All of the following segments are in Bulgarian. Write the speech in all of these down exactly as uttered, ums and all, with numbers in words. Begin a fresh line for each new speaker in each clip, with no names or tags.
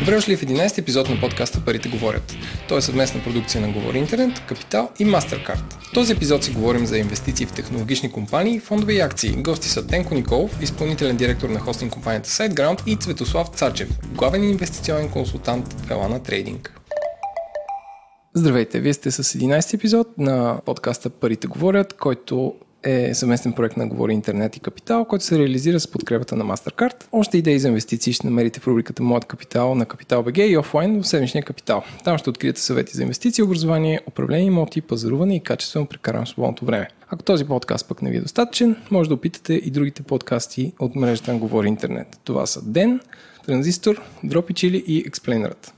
Добре дошли в единайсети епизод на подкаста "Парите говорят". Той е съвместна продукция на Говори Интернет, Капитал и Mastercard. В този епизод си говорим за инвестиции в технологични компании, фондове и акции. Гости са Тенко Николов, изпълнителен директор на хостинг компанията SiteGround, и Цветослав Цачев, главен инвестиционен консултант в Елана Трейдинг. Здравейте, вие сте с единайсети епизод на подкаста "Парите говорят", който е съвместен проект на Говори Интернет и Капитал, който се реализира с подкрепата на Mastercard. Още идеи за инвестиции ще намерите в рубриката "Моят капитал" на Капитал точка би джи и офлайн в седмичния Капитал. Там ще откриете съвети за инвестиции, образование, управление, имоти, пазаруване и качествено прекарано свободното време. Ако този подкаст пък не ви е достатъчен, може да опитате и другите подкасти от мрежата на Говори Интернет. Това са Ден, Транзистор, Дропи Чили и Експлейнерът.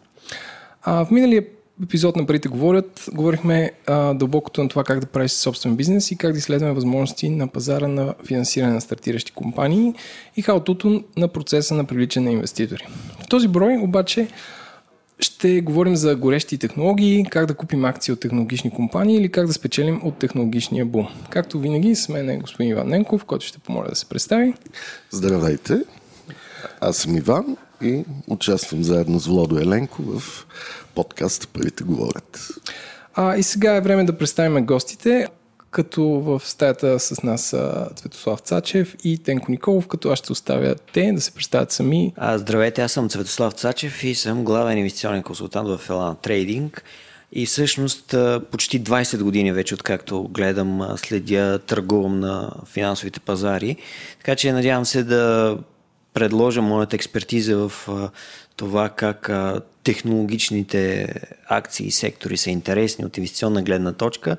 А в миналия епизод на "Парите говорят" говорихме а, дълбокото на това как да правиш собствен бизнес и как да изследваме възможности на пазара на финансиране на стартиращи компании и хаотуто на процеса на привличане на инвеститори. В този брой обаче ще говорим за горещи технологии, как да купим акции от технологични компании или как да спечелим от технологичния бум. Както винаги, с мен е господин Иван Ненков, който ще помоля да се представи.
Здравейте, аз съм Иван и участвам заедно с Владо Еленко в подкаста "Парите говорят".
А, и сега е време да представим гостите, като в стаята с нас са Цветослав Цачев и Тенко Николов, като аз ще оставя те да се представят сами.
А, здравейте, аз съм Цветослав Цачев и съм главен инвестиционен консултант в Елана Трейдинг. И всъщност почти двайсет години вече, откакто гледам, следя, търгувам на финансовите пазари. Така че надявам се да предложа моята експертиза в а, това как а, технологичните акции и сектори са интересни от инвестиционна гледна точка,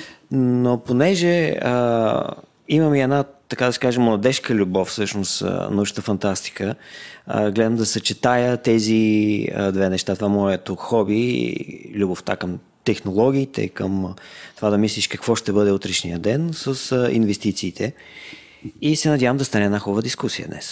но понеже а, имам и една, така да се каже, младежка любов, всъщност научната фантастика, а, гледам да съчетая тези а, две неща. Това е моето хоби, любовта към технологиите, към това да мислиш какво ще бъде утрешния ден с а, инвестициите, и се надявам да стане една хубава дискусия днес.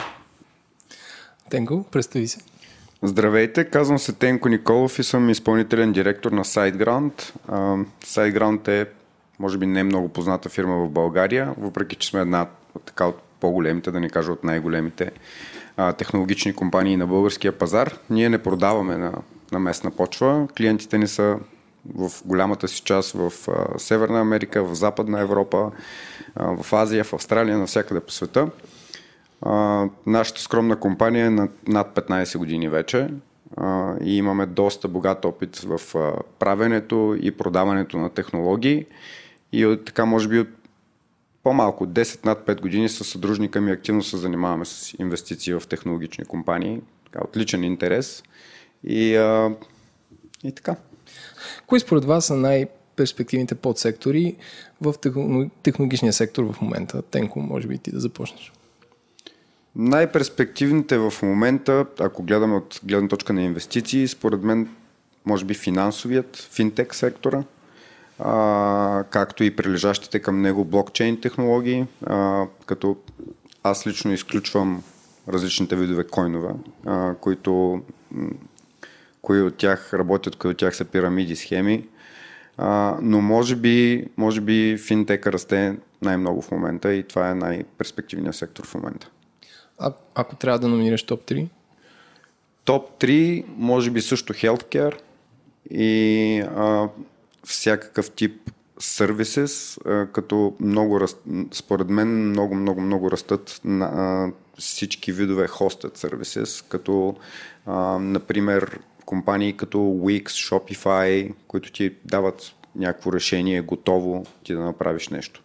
Тенко, представи се.
Здравейте, казвам се Тенко Николов и съм изпълнителен директор на SiteGround. Uh, SiteGround е, може би, не много позната фирма в България, въпреки че сме една така от по-големите, да не кажа от най-големите uh, технологични компании на българския пазар. Ние не продаваме на, на местна почва. Клиентите ни са в голямата си част в uh, Северна Америка, в Западна Европа, uh, в Азия, в Австралия, навсякъде по света. Uh, нашата скромна компания е на над петнайсет години вече uh, и имаме доста богат опит в uh, правенето и продаването на технологии, и от, така може би от по-малко от десет над пет години със съдружника ми активно се занимаваме с инвестиции в технологични компании, така, от личен интерес и, uh, и така.
Кои според вас са най-перспективните подсектори в технологичния сектор в момента? Тенко, може би ти да започнеш.
Най-перспективните в момента, ако гледаме от гледна точка на инвестиции, според мен може би финансовият, финтек сектора, а, както и прилежащите към него блокчейн технологии, а, като аз лично изключвам различните видове койнове, а, които кои от тях работят, кои от тях са пирамиди, схеми, а, но може би, може би финтека расте най-много в момента и това е най-перспективният сектор в момента.
А, ако трябва да номинираш топ три?
Топ три, може би също healthcare и а, всякакъв тип services, а, като много, според мен много, много, много растат на а, всички видове hosted services, като а, например компании като Wix, Shopify, които ти дават някакво решение готово ти да направиш нещо.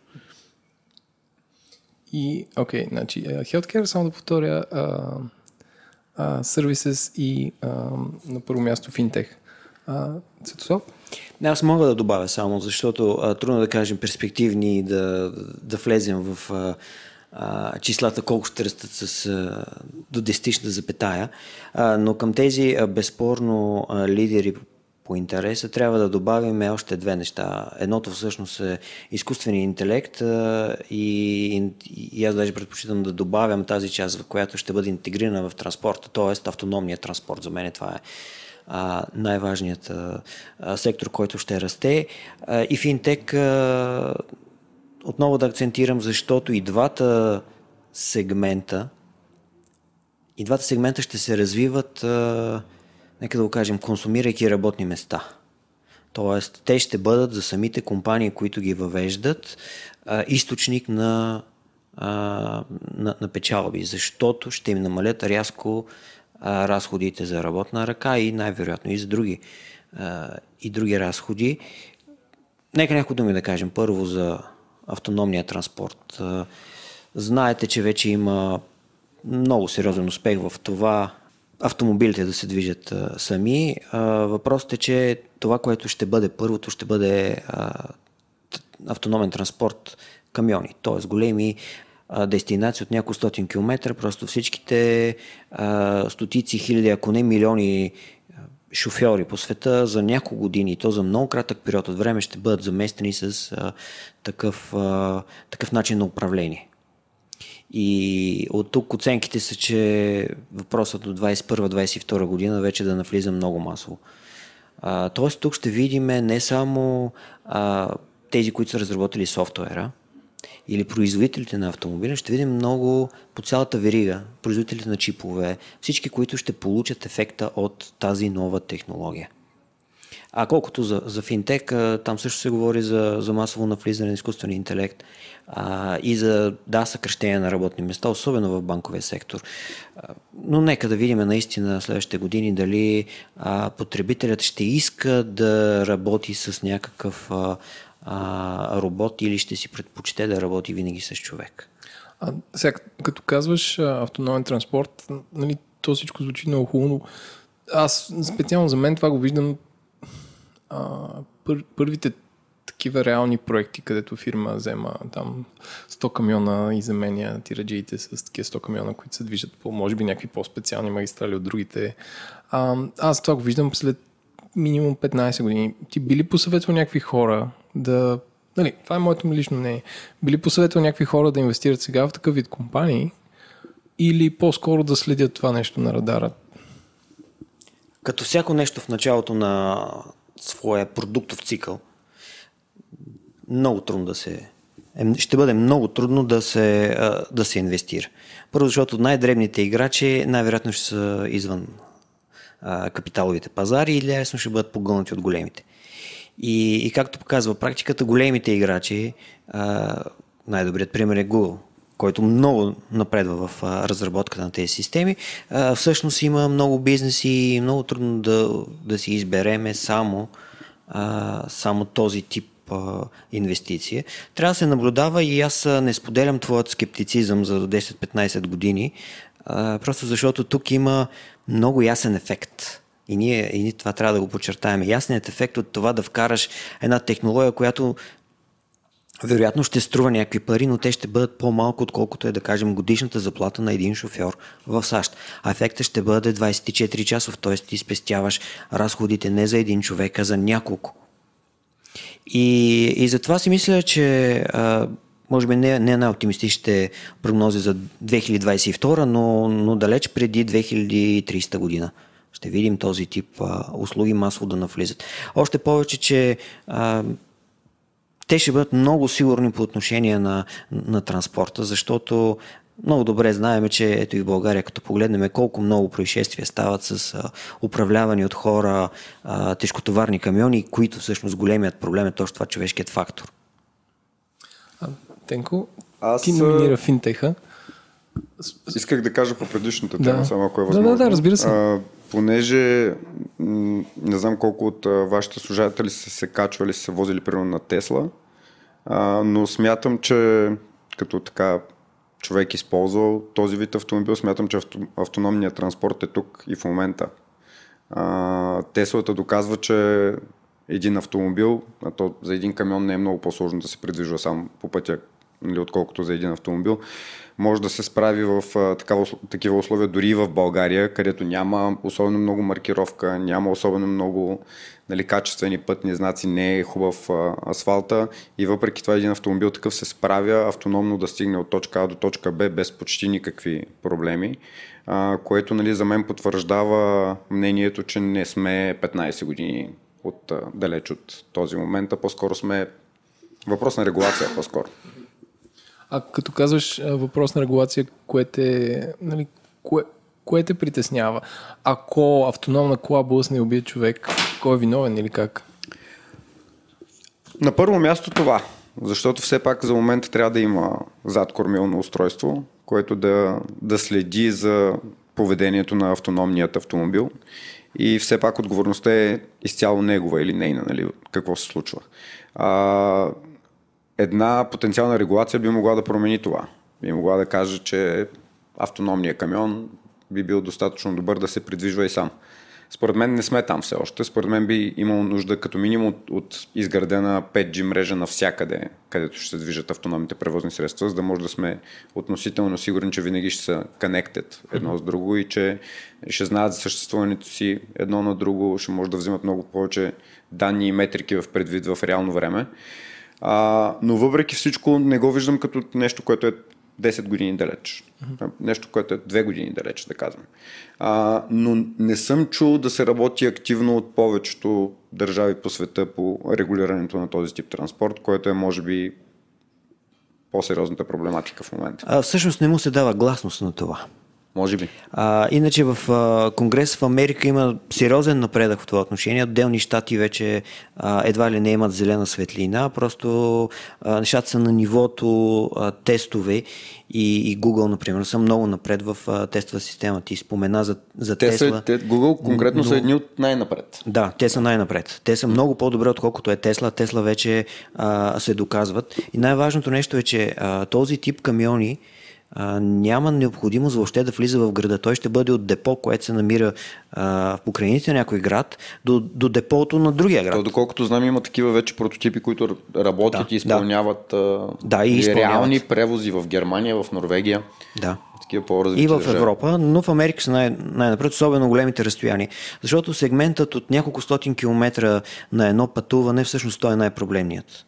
И, окей, okay, значи, healthcare, само да повторя, uh, uh, services и uh, на първо място финтех. Uh, Цветослав?
Аз мога да добавя само, защото а, трудно да кажем перспективни, да, да влезем в а, а, числата колко ще растат с а, до десетична запетая, а, но към тези а, безспорно а, лидери по интереса трябва да добавим още две неща. Едното всъщност е изкуственият интелект а, и, и аз даже предпочитам да добавям тази част, в която ще бъде интегрирана в транспорта, т.е. автономният транспорт. За мен това е а, най-важният а, сектор, който ще расте. А, и финтек а, отново да акцентирам, защото и двата сегмента и двата сегмента ще се развиват, а, нека да го кажем, консумирайки работни места. Тоест, те ще бъдат за самите компании, които ги въвеждат, а, източник на, а, на, на печалби, защото ще им намалят рязко а, разходите за работна ръка и най-вероятно и за други, а, и други разходи. Нека някои думи да кажем. Първо за автономния транспорт. А, знаете, че вече има много сериозен успех в това автомобилите да се движат а, сами. А, въпросът е, че това, което ще бъде първото, ще бъде а, автономен транспорт, камиони, т.е. големи а, дестинации от няколко стотин километра, просто всичките а, стотици хиляди, ако не милиони шофьори по света за няколко години, и то за много кратък период от време, ще бъдат заместени с а, такъв, а, такъв начин на управление. И от тук оценките са, че въпросът до двадесет и първа двадесет и втора година вече да навлиза много масово. А, тоест тук ще видим не само а, тези, които са разработили софтуера или производителите на автомобили, ще видим много по цялата верига, производителите на чипове, всички, които ще получат ефекта от тази нова технология. А колкото за, за финтек, там също се говори за, за масово навлизане на изкуствения интелект а, и за да, съкращение на работни места, особено в банковия сектор. А, но нека да видим наистина следващите години дали а, потребителят ще иска да работи с някакъв а, а, робот или ще си предпочете да работи винаги с човек.
А, сега, като казваш автономен транспорт, нали, то всичко звучи много хубаво. Аз специално за мен това го виждам а, пър, първите такива реални проекти, където фирма взема там сто камиона и заменя тираджиите с такива сто камиона, които се движат по, може би, някакви по-специални магистрали от другите. А, аз това го виждам след минимум петнадесет години. Ти би ли посъветвал някакви хора да... Нали, това е моето лично мнение. Би ли посъветвал някакви хора да инвестират сега в такъв вид компании или по-скоро да следят това нещо на радара?
Като всяко нещо в началото на своя продуктов цикъл, много трудно да се... Ще бъде много трудно да се, да се инвестира. Първо, защото най-дребните играчи най-вероятно ще са извън капиталовите пазари и лесно ще бъдат погълнати от големите. И, и както показва практиката, големите играчи, а, най-добрият пример е Google, който много напредва в а, разработката на тези системи, а, всъщност има много бизнеси и много трудно да, да си избереме само, а, само този тип а, инвестиция. Трябва да се наблюдава и аз не споделям твоят скептицизъм за десет-петнадесет години, а, просто защото тук има много ясен ефект. И ние, и ние това трябва да го подчертаем. Ясният ефект от това да вкараш една технология, която вероятно ще струва някакви пари, но те ще бъдат по-малко, отколкото е, да кажем, годишната заплата на един шофьор в САЩ. А ефектът ще бъде двадесет и четири часов, т.е. ти спестяваш разходите не за един човек, а за няколко. И, и затова си мисля, че а, може би не, не най-оптимистичните прогнози за две хиляди двадесет и втора, но, но далеч преди две хиляди и тридесета година. Ще видим този тип а, услуги масово да навлизат. Още повече, че а, те ще бъдат много сигурни по отношение на, на транспорта, защото много добре знаем, че ето и в България, като погледнем колко много происшествия стават с а, управлявани от хора а, тежкотоварни камиони, които всъщност големият проблем е точно това човешкият фактор.
А, Тенко,
Аз...
ти номинира финтеха.
Исках да кажа по предишната тема,
да.
само ако е възможно.
Да, да, да, разбира се.
А, понеже м- не знам колко от а, вашите служители са се качвали, са се возили примерно на Тесла, а, но смятам, че като така човек използвал този вид автомобил, смятам, че авто, автономният транспорт е тук и в момента. А, Теслата доказва, че един автомобил, а то за един камион не е много по-сложно да се придвижва сам по пътя, нали, отколкото за един автомобил, може да се справи в а, такава, такива условия дори и в България, където няма особено много маркировка, няма особено много, нали, качествени пътни знаци, не е хубав а, асфалта и въпреки това един автомобил такъв се справя автономно да стигне от точка А до точка Б без почти никакви проблеми, а, което, нали, за мен потвърждава мнението, че не сме петнадесет години от, а, далеч от този момент, а по-скоро сме въпрос на регулация по-скоро.
А като казваш въпрос на регулация, което е, нали, кое, кое те притеснява? Ако автономна кола блъсне и убие човек, кой е виновен или как?
На първо място това, защото все пак за момента трябва да има задкормилно устройство, което да, да следи за поведението на автономният автомобил и все пак отговорността е изцяло негова или нейна, нали, какво се случва. А, една потенциална регулация би могла да промени това. Би могла да каже, че автономният камион би бил достатъчно добър да се придвижва и сам. Според мен не сме там все още. Според мен би имало нужда като минимум от, от изградена пет джи мрежа навсякъде, където ще се движат автономните превозни средства, за да може да сме относително сигурни, че винаги ще са connected едно с друго и че ще знаят за съществуването си едно на друго, ще може да взимат много повече данни и метрики в предвид в реално време. А, но въпреки всичко не го виждам като нещо, което е десет години далеч. Mm-hmm. Нещо, което е две години далеч, да казвам. А, но не съм чул да се работи активно от повечето държави по света по регулирането на този тип транспорт, което е, може би, по-сериозната проблематика в момента.
А, всъщност не му се дава гласност на това.
Може би.
А, иначе в а, Конгрес в Америка има сериозен напредък в това отношение. Отделни щати вече а, едва ли не имат зелена светлина, просто а, нещата са на нивото а, тестове и, и Google, например, са много напред в а, тестова система. Ти спомена за, за
те
Тесла.
Са, те, Google конкретно но, са едни от най-напред.
Да, те са най-напред. Те са много по-добре, отколкото е Тесла. Тесла вече а, се доказват. И най-важното нещо е, че а, този тип камиони А, няма необходимост въобще да влиза в града. Той ще бъде от депо, което се намира а, в покрайнините на някой град, до, до депото на другия град.
То, доколкото знам, има такива вече прототипи, които работят
да,
и изпълняват,
да. Да, и
изпълняват реални превози в Германия, в Норвегия.
Да.
Такива по-развити
и в
държави.
Европа, но в Америка са най- най-напред, особено големите разстояния. Защото сегментът от няколко стотин километра на едно пътуване, всъщност той е най-проблемният.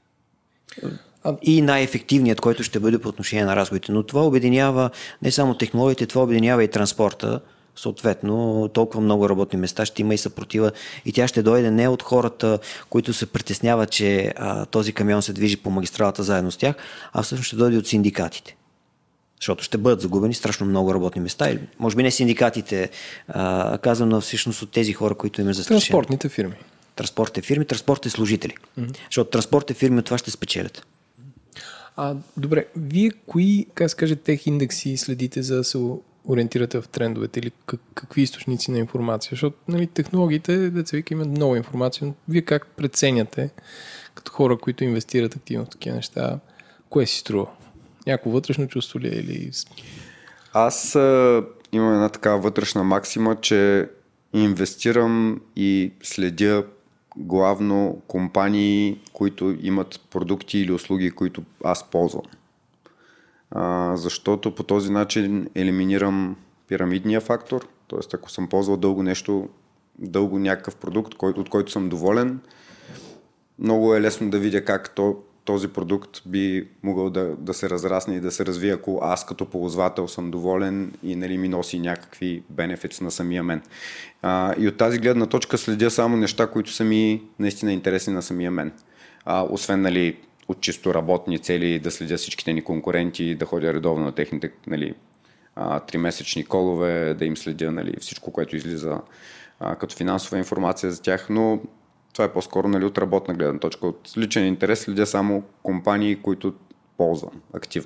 И най-ефективният, който ще бъде по отношение на разходите. Но това обединява не само технологиите, това обединява и транспорта. Съответно, толкова много работни места ще има и съпротива. И тя ще дойде не от хората, които се притесняват, че а, този камион се движи по магистралата заедно с тях, а всъщност ще дойде от синдикатите. Защото ще бъдат загубени страшно много работни места. Или, може би не синдикатите, а казвам на всъщност от тези хора, които им е застрашено.
Транспортните фирми.
Транспортните фирми, транспортните служители. Mm-hmm. Защото транспортните фирми от това ще спечелят.
А, добре, вие кои, как се каже, тех индекси следите, за да се ориентирате в трендовете или как, какви източници на информация? Защото, нали, технологиите, деца вика, имат много информация, но вие как преценяте като хора, които инвестират активно в такива неща, кое си струва? Някакво вътрешно чувство ли е или...
Аз а, имам една такава вътрешна максима, че инвестирам и следя главно компании, които имат продукти или услуги, които аз ползвам. А, защото по този начин елиминирам пирамидния фактор, т.е. ако съм ползвал дълго нещо, дълго някакъв продукт, който, от който съм доволен, много е лесно да видя как то, този продукт би могъл да, да се разрасне и да се развие, ако аз като ползвател съм доволен и, нали, ми носи някакви бенефитс на самия мен. А, и от тази гледна точка следя само неща, които са ми наистина интересни на самия мен. А, освен, нали, от чисто работни цели да следя всичките ни конкуренти, да ходя редовно на техните, нали, тримесечни колове, да им следя, нали, всичко, което излиза а, като финансова информация за тях, но това е по-скоро, нали, от работна гледна точка. От личен интерес следя само компании, които ползвам активно.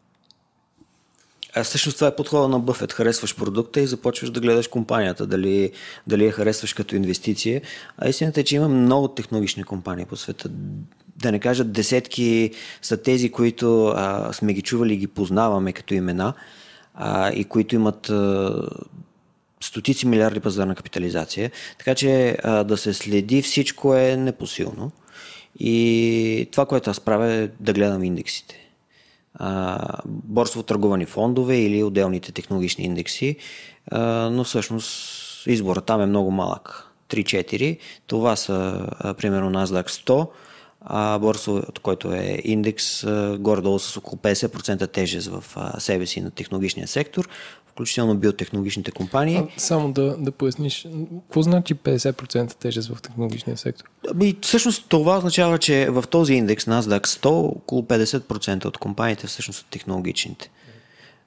А всъщност това е подхода на Бъфет. Харесваш продукта и започваш да гледаш компанията, дали, дали я харесваш като инвестиция. А истината е, че има много технологични компании по света. Да не кажа десетки са тези, които а, сме ги чували и ги познаваме като имена а, и които имат а, стотици милиарди пазарна капитализация. Така че а, да се следи всичко е непосилно. И това, което аз правя, е да гледам индексите. Борсово търгувани фондове или отделните технологични индекси, а, но всъщност изборът там е много малък. три-четири. Това са а, примерно Nasdaq сто, а борсово, който е индекс, а, горе-долу с около петдесет процента тежест в а, себе си на технологичния сектор, включително биотехнологичните компании. А,
само да, да поясниш, какво значи петдесет процента тежест в технологичния сектор?
Ами, всъщност това означава, че в този индекс Nasdaq сто около петдесет процента от компаниите всъщност са технологичните.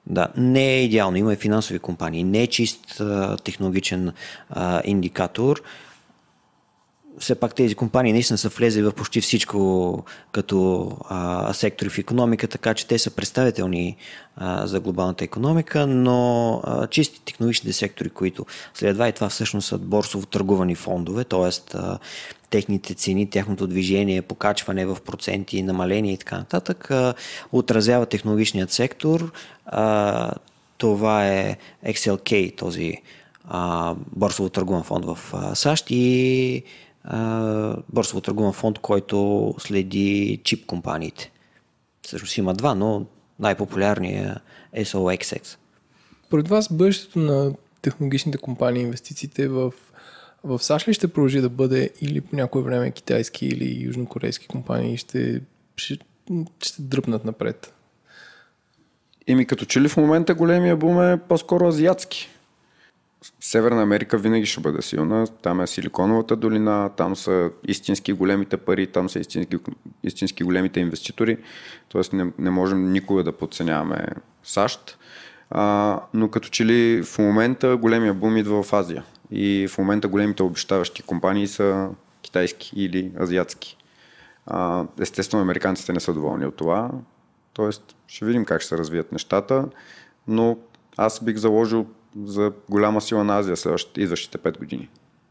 Да, не е идеално. Има и финансови компании. Не е чист а, технологичен а, индикатор. Все пак тези компании наистина са влезли в почти всичко като а, сектори в икономика, така че те са представителни а, за глобалната икономика, но а, чисти технологичните сектори, които следва и това всъщност са борсово търгувани фондове, т.е. техните цени, тяхното движение, покачване в проценти, намаление и така нататък, а, отразява технологичният сектор. А, това е Икс Ел Кей, този а, борсово търгуван фонд в а, САЩ и а, борсово търгуван фонд, който следи чип компаниите. Всъщност има два, но най-популярният е Ес О Икс Екс.
Поред вас бъдещето на технологичните компании, инвестициите в, в САЩ ли ще продължи да бъде или по някое време китайски или южнокорейски компании ще, ще, ще дръпнат напред?
Ими като че ли в момента големия бум е по-скоро азиатски. Северна Америка винаги ще бъде силна. Там е Силиконовата долина, там са истински големите пари, там са истински, истински големите инвеститори. Тоест не, не можем никога да подценяваме САЩ. А, но като че ли в момента големия бум идва в Азия. И в момента големите обещаващи компании са китайски или азиатски. А, естествено, американците не са доволни от това. Тоест, ще видим как ще се развият нещата, но аз бих заложил за голяма сила на Азия следващите идващите пет години.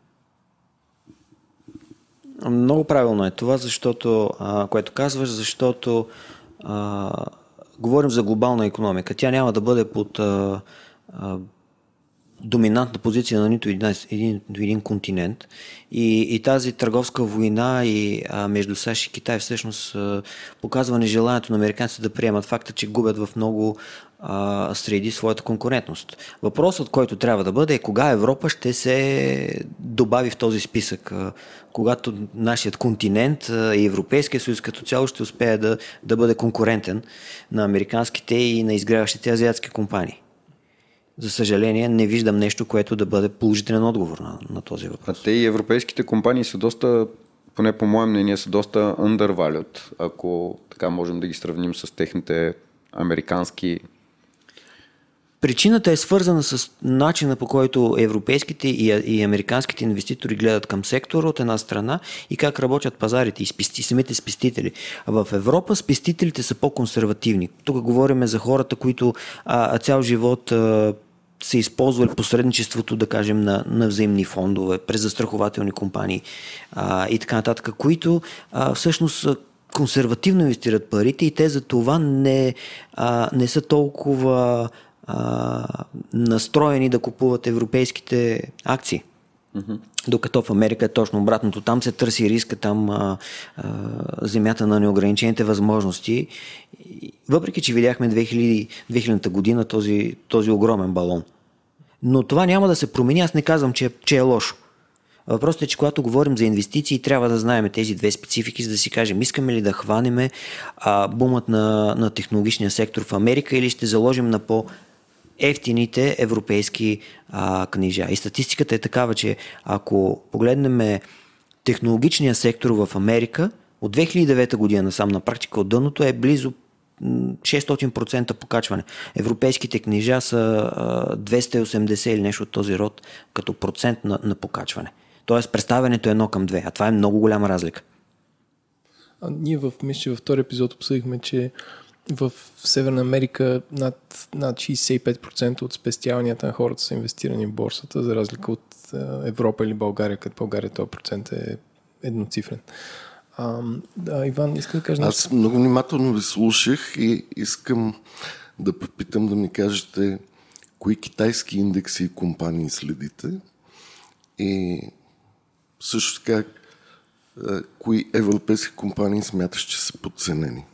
Много правилно е това, защото, а, което казваш, защото а, говорим за глобална икономика. Тя няма да бъде под а, а, доминантна позиция на нито един, един, един континент. И, и тази търговска война и, а, между САЩ и Китай всъщност а, показва нежеланието на американците да приемат факта, че губят в много а, среди своята конкурентност. Въпросът, който трябва да бъде е кога Европа ще се добави в този списък. А, когато нашият континент а, и Европейския съюз като цяло ще успее да, да бъде конкурентен на американските и на изгряващите азиатски компании. За съжаление, не виждам нещо, което да бъде положителен отговор на, на този въпрос.
А те и европейските компании са доста, поне по мое мнение, са доста undervalued, ако така можем да ги сравним с техните американски.
Причината е свързана с начина, по който европейските и, и американските инвеститори гледат към сектора от една страна и как работят пазарите и спести, самите спестители. В Европа спестителите са по-консервативни. Тук говорим за хората, които а, цял живот а, са използвали посредничеството, да кажем, на, на взаимни фондове, през застрахователни компании а, и така нататък, които а, всъщност консервативно инвестират парите и те за това не, а, не са толкова а, настроени да купуват европейските акции. Mm-hmm. Докато в Америка е точно обратното. Там се търси риска, там а, а, земята на неограничените възможности. Въпреки че видяхме две хилядната година този, този огромен балон. Но това няма да се промени. Аз не казвам, че, че е лошо. Въпросът е, че когато говорим за инвестиции, трябва да знаем тези две специфики, за да си кажем, искаме ли да хванеме а, бумът на, на технологичния сектор в Америка или ще заложим на по- ефтините европейски а, книжа. И статистиката е такава, че ако погледнем технологичния сектор в Америка, от две хиляди и девета година насам на практика от дъното е близо шестстотин процента покачване. Европейските книжа са а, двеста и осемдесет или нещо от този род като процент на, на покачване. Тоест представянето е едно към две, а това е много голяма разлика.
А ние в, мисля, във втори епизод обсъдихме, че в Северна Америка над, над шейсет и пет процента от спестяванията на хората са инвестирани в борсата, за разлика от Европа или България, като България този процент е едноцифрен. А, да, Иван, иска да кажа нещо?
Аз много внимателно ви слушах и искам да попитам да ми кажете кои китайски индекси и компании следите и също така кои европейски компании смяташ, че са подценени.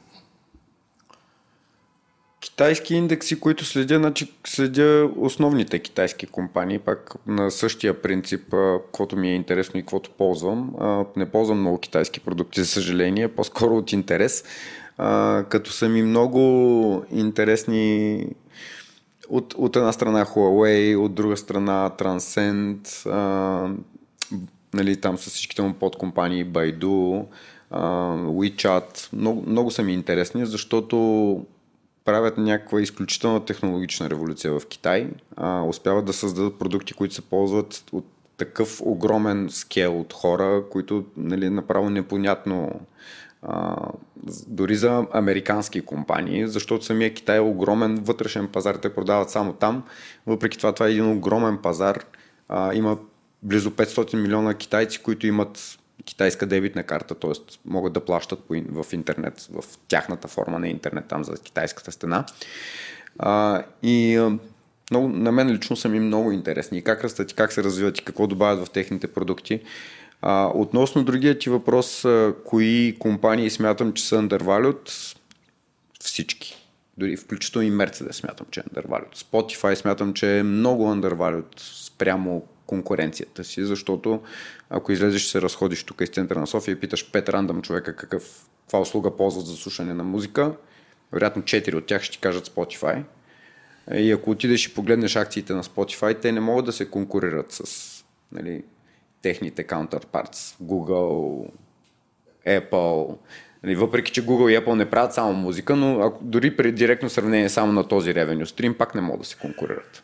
Китайски индекси, които следя, значи следя основните китайски компании, пак на същия принцип, каквото ми е интересно и каквото ползвам. Не ползвам много китайски продукти, за съжаление, по-скоро от интерес, като са ми много интересни от, от една страна Huawei, от друга страна Transcend, нали, там са всичките му подкомпании, Baidu, WeChat. Много, много са ми интересни, защото правят някаква изключителна технологична революция в Китай. А, успяват да създадат продукти, които се ползват от такъв огромен скел от хора, които, нали, направо непонятно а, дори за американски компании, защото самия Китай е огромен вътрешен пазар, те продават само там. Въпреки това, това е един огромен пазар. А, има близо петстотин милиона китайци, които имат китайска дебитна карта, т.е. могат да плащат в интернет, в тяхната форма на интернет, там за китайската стена. А, и а, много, на мен лично са ми много интересни и как растат, и как се развиват и какво добавят в техните продукти. А, относно другия ти въпрос, а, кои компании смятам, че са undervalued? Всички. Дори включително и Mercedes смятам, че е undervalued. Spotify смятам, че е много undervalued спрямо конкуренцията си, защото ако излезеш и се разходиш тук из центъра на София и питаш пет рандъм човека какъв, каква услуга ползват за слушане на музика, вероятно четири от тях ще ти кажат Spotify. И ако отидеш и погледнеш акциите на Spotify, те не могат да се конкурират с, нали, техните counterparts. Google, Apple. Нали, въпреки че Google и Apple не правят само музика, но ако, дори при директно сравнение само на този revenue stream, пак не могат да се конкурират.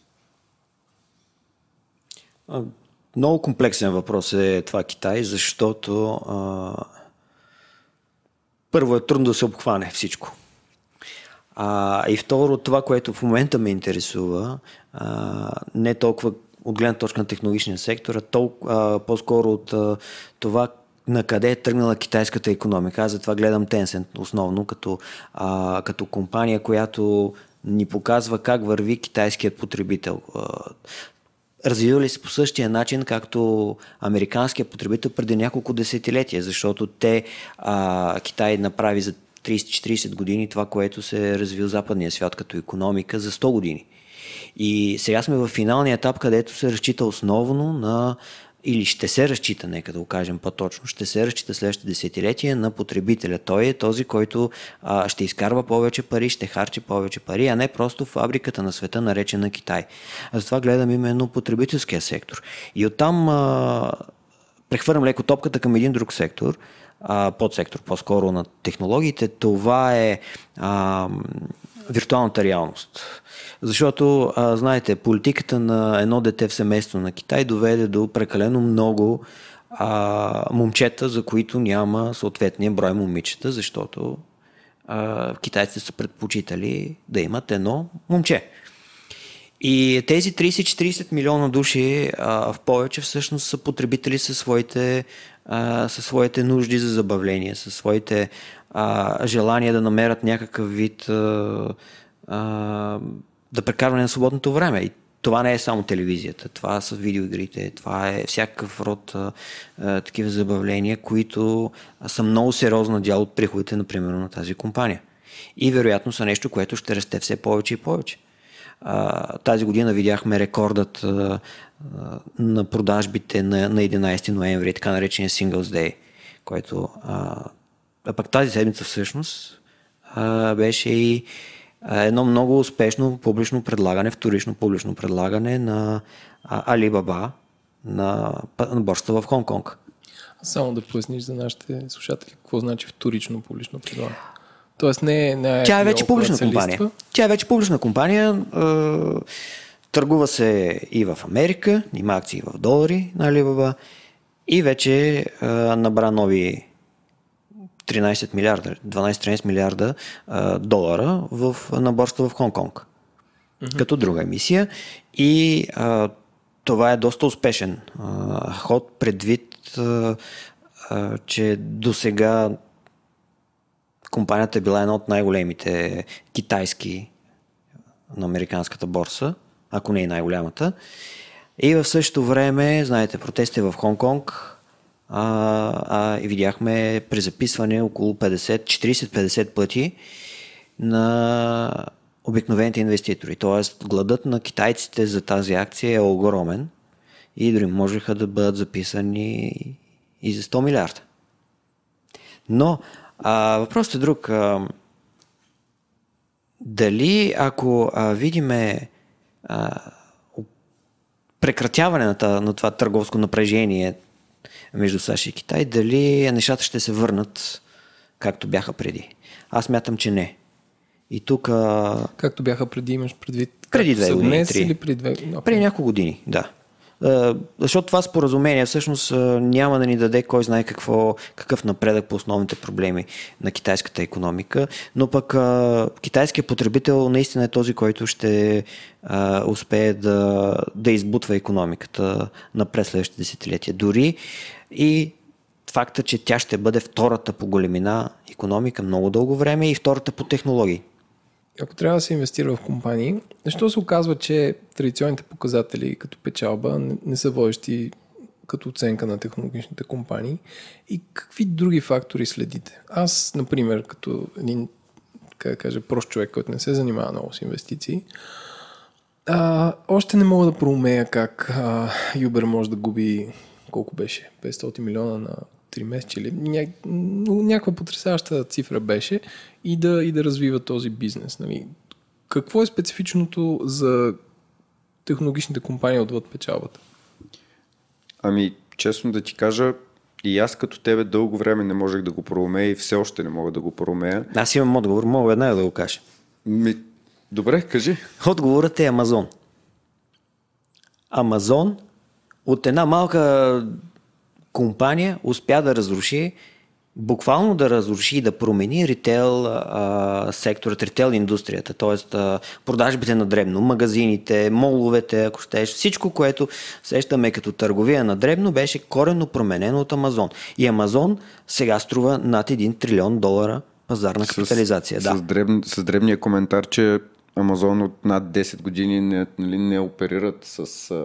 Много комплексен въпрос е това Китай, защото а, първо е трудно да се обхване всичко. А, и второ, това, което в момента ме интересува, а, не толкова от гледна точка на технологичния сектор, а толкова, а, по-скоро от а, това на къде е тръгнала китайската икономика. Аз затова гледам Tencent основно като, а, като компания, която ни показва как върви китайският потребител. Развивали се по същия начин, както американският потребител преди няколко десетилетия, защото те, а, Китай направи за трийсет-четирийсет години това, което се е развил западния свят като икономика за сто години. И сега сме в финалния етап, където се разчита основно на, или ще се разчита, нека да го кажем по-точно, ще се разчита следващите десетилетия на потребителя. Той е този, който а, ще изкарва повече пари, ще харчи повече пари, а не просто фабриката на света, наречена Китай. А затова гледам именно потребителския сектор. И оттам а, прехвърлям леко топката към един друг сектор, а, подсектор по-скоро на технологиите. Това е а, виртуалната реалност. Защото, а, знаете, политиката на едно дете в семейство на Китай доведе до прекалено много а, момчета, за които няма съответния брой момичета, защото а, китайците са предпочитали да имат едно момче. И тези трийсет-четирийсет милиона души а, в повече всъщност са потребители със своите, а, със своите нужди за забавление, със своите а, желания да намерят някакъв вид а, а, да прекарване на свободното време. И това не е само телевизията, това са видеоигрите, това е всякакъв род а, а, такива забавления, които са много сериозна дял от приходите, например, на тази компания. И вероятно са нещо, което ще расте все повече и повече. А, тази година видяхме рекордът а, а, на продажбите на, на единайсети ноември, така наречения Singles Day, който а, а пък тази седмица всъщност а, беше и едно много успешно публично предлагане, вторично публично предлагане на Alibaba на, на борсата в Хонг-Конг.
Само да поясниш за нашите слушатели какво значи вторично публично предлагане. Тоест не, не е
Тя е вече публична компания. Тя е вече публична компания. Е, търгува се и в Америка, има акции в долари на Alibaba и вече е, набра нови тринайсет милиарда, дванайсет-тринайсет милиарда а, долара в, на борсата в Хонг-Конг. Mm-hmm. Като друга емисия. И а, това е доста успешен а, ход, предвид, а, а, че до сега компанията е била една от най-големите китайски на американската борса, ако не и най-голямата. И в същото време, знаете, протести в Хонг-Конг, А, а, и видяхме презаписване около петдесет, четирийсет-петдесет пъти на обикновените инвеститори. Тоест, гладът на китайците за тази акция е огромен и дори можеха да бъдат записани и за сто милиарда. Но а, въпросът е друг. А, дали ако а, видиме а, прекратяване на, та, на това търговско напрежение между САЩ и Китай, дали нещата ще се върнат както бяха преди. Аз мятам, че не. И тук...
Както бяха преди, имаш предвид?
Преди две години,
днес
три.
Или преди две години? Okay.
Преди няколко години, да. Защото това споразумение всъщност няма да ни даде кой знае какво, какъв напредък по основните проблеми на китайската икономика, но пък китайският потребител наистина е този, който ще а, успее да, да избутва икономиката напред следващите десетилетия. Дори и факта, че тя ще бъде втората по големина икономика много дълго време и втората по технологии.
Ако трябва да се инвестира в компании, защо се оказва, че традиционните показатели като печалба не, не са водещи като оценка на технологичните компании и какви други фактори следите? Аз, например, като един, как да кажа, прост човек, който не се занимава много с инвестиции, а, още не мога да проумея как а, Uber може да губи, колко беше, петстотин милиона на три месеца или ня... някаква потресаваща цифра беше и да, и да развива този бизнес. Нали. Какво е специфичното за технологичните компании отвъд печалбата?
Ами, честно да ти кажа, и аз като тебе дълго време не можех да го проумея и все още не мога да го проумея.
Аз имам отговор, мога веднага да го кажа.
Ми... Добре, кажи.
Отговорът е Амазон. Амазон от една малка компания успя да разруши, буквално да разруши и да промени ритейл а, секторът, ритейл индустрията, т.е. продажбите на дребно, магазините, моловете, ако щеш, всичко, което сещаме като търговия на дребно, беше коренно променено от Амазон. И Амазон сега струва над един трилион долара пазарна капитализация.
С,
да.
с, дреб, с дребния коментар, че Амазон от над десет години не, нали, не оперират с,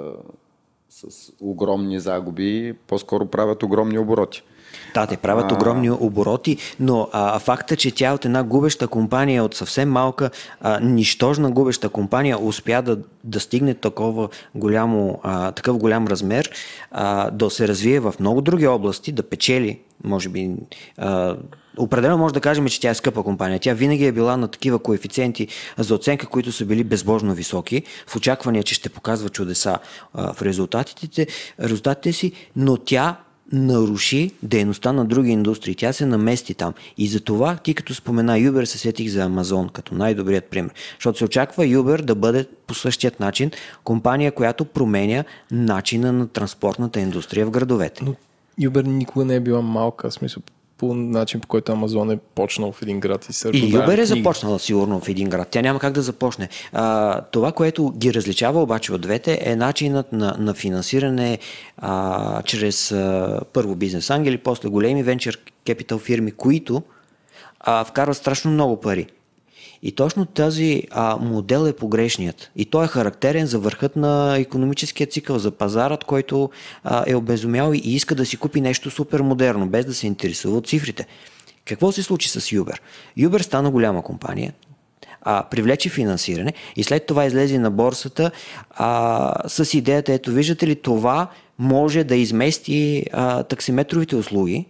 с огромни загуби, по-скоро правят огромни обороти.
Да, те правят а... огромни обороти, но а, факта, че тя от една губеща компания, от съвсем малка, а, нищожна губеща компания, успя да, да стигне такова голямо, а, такъв голям размер, а, да се развие в много други области, да печели, може би... А, определено може да кажем, че тя е скъпа компания. Тя винаги е била на такива коефициенти за оценка, които са били безбожно високи, в очакване, че ще показва чудеса а, в резултатите, резултатите си, но тя наруши дейността на други индустрии. Тя се намести там. И за това, ти като спомена Uber, се сетих за Амазон като най-добрият пример. Защото се очаква Uber да бъде по същият начин компания, която променя начина на транспортната индустрия в градовете.
Но Uber никога не е била малка, в смисъл по начин, по който Амазон е почнал в един град и се
И Uber е започнала сигурно в един град. Тя няма как да започне. А, това, което ги различава обаче от двете, е начинът на, на финансиране а, чрез а, първо бизнес ангели, после големи венчър капитал фирми, които а, вкарват страшно много пари. И точно този а, модел е погрешният. И той е характерен за върхът на икономическия цикъл, за пазарът, който а, е обезумял и иска да си купи нещо супер модерно, без да се интересува от цифрите. Какво се случи с Uber? Uber стана голяма компания, а, привлече финансиране и след това излезе на борсата а, с идеята, ето виждате ли, това може да измести а, таксиметровите услуги,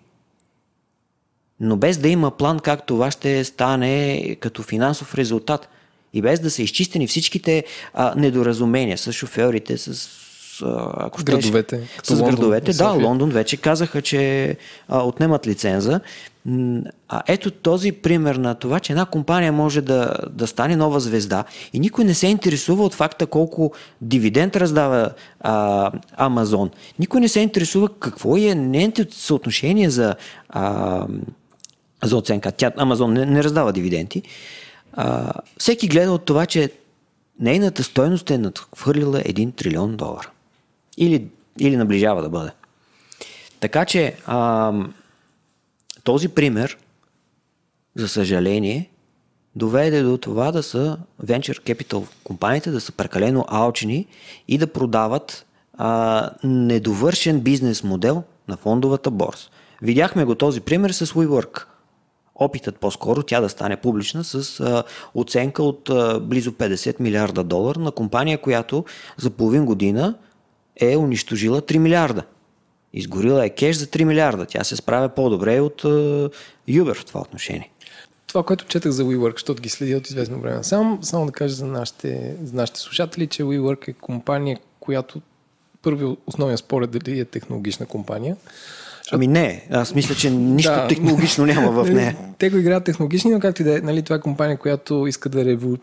но без да има план как това ще стане като финансов резултат и без да са изчистени всичките а, недоразумения с шофьорите, с, ако
с градовете.
С Лондон, градовете, да, Лондон вече казаха, че а, отнемат лиценза. А ето този пример на това, че една компания може да, да стане нова звезда и никой не се интересува от факта колко дивиденд раздава а, Амазон. Никой не се интересува какво е нейното съотношение за а, за оценка. Тя, Амазон не, не раздава дивиденти. А, всеки гледа от това, че нейната стойност е надхвърлила един трилион долара. Или, или наближава да бъде. Така че а, този пример, за съжаление, доведе до това да са venture capital компаниите, да са прекалено алчни и да продават а, недовършен бизнес модел на фондовата борса. Видяхме го този пример с WeWork. Опитът по-скоро тя да стане публична с а, оценка от а, близо петдесет милиарда долара на компания, която за половин година е унищожила три милиарда. Изгорила е кеш за три милиарда. Тя се справя по-добре от а, Uber в това отношение.
Това, което четах за WeWork, защото ги следя от известно време. Само, само да кажа за нашите, за нашите слушатели, че WeWork е компания, която първи основен спор е дали е технологична компания.
Ами не, аз мисля, че нищо да, технологично няма в нея.
Те го играят технологични, но както и да е, нали, това е компания, която иска да револю...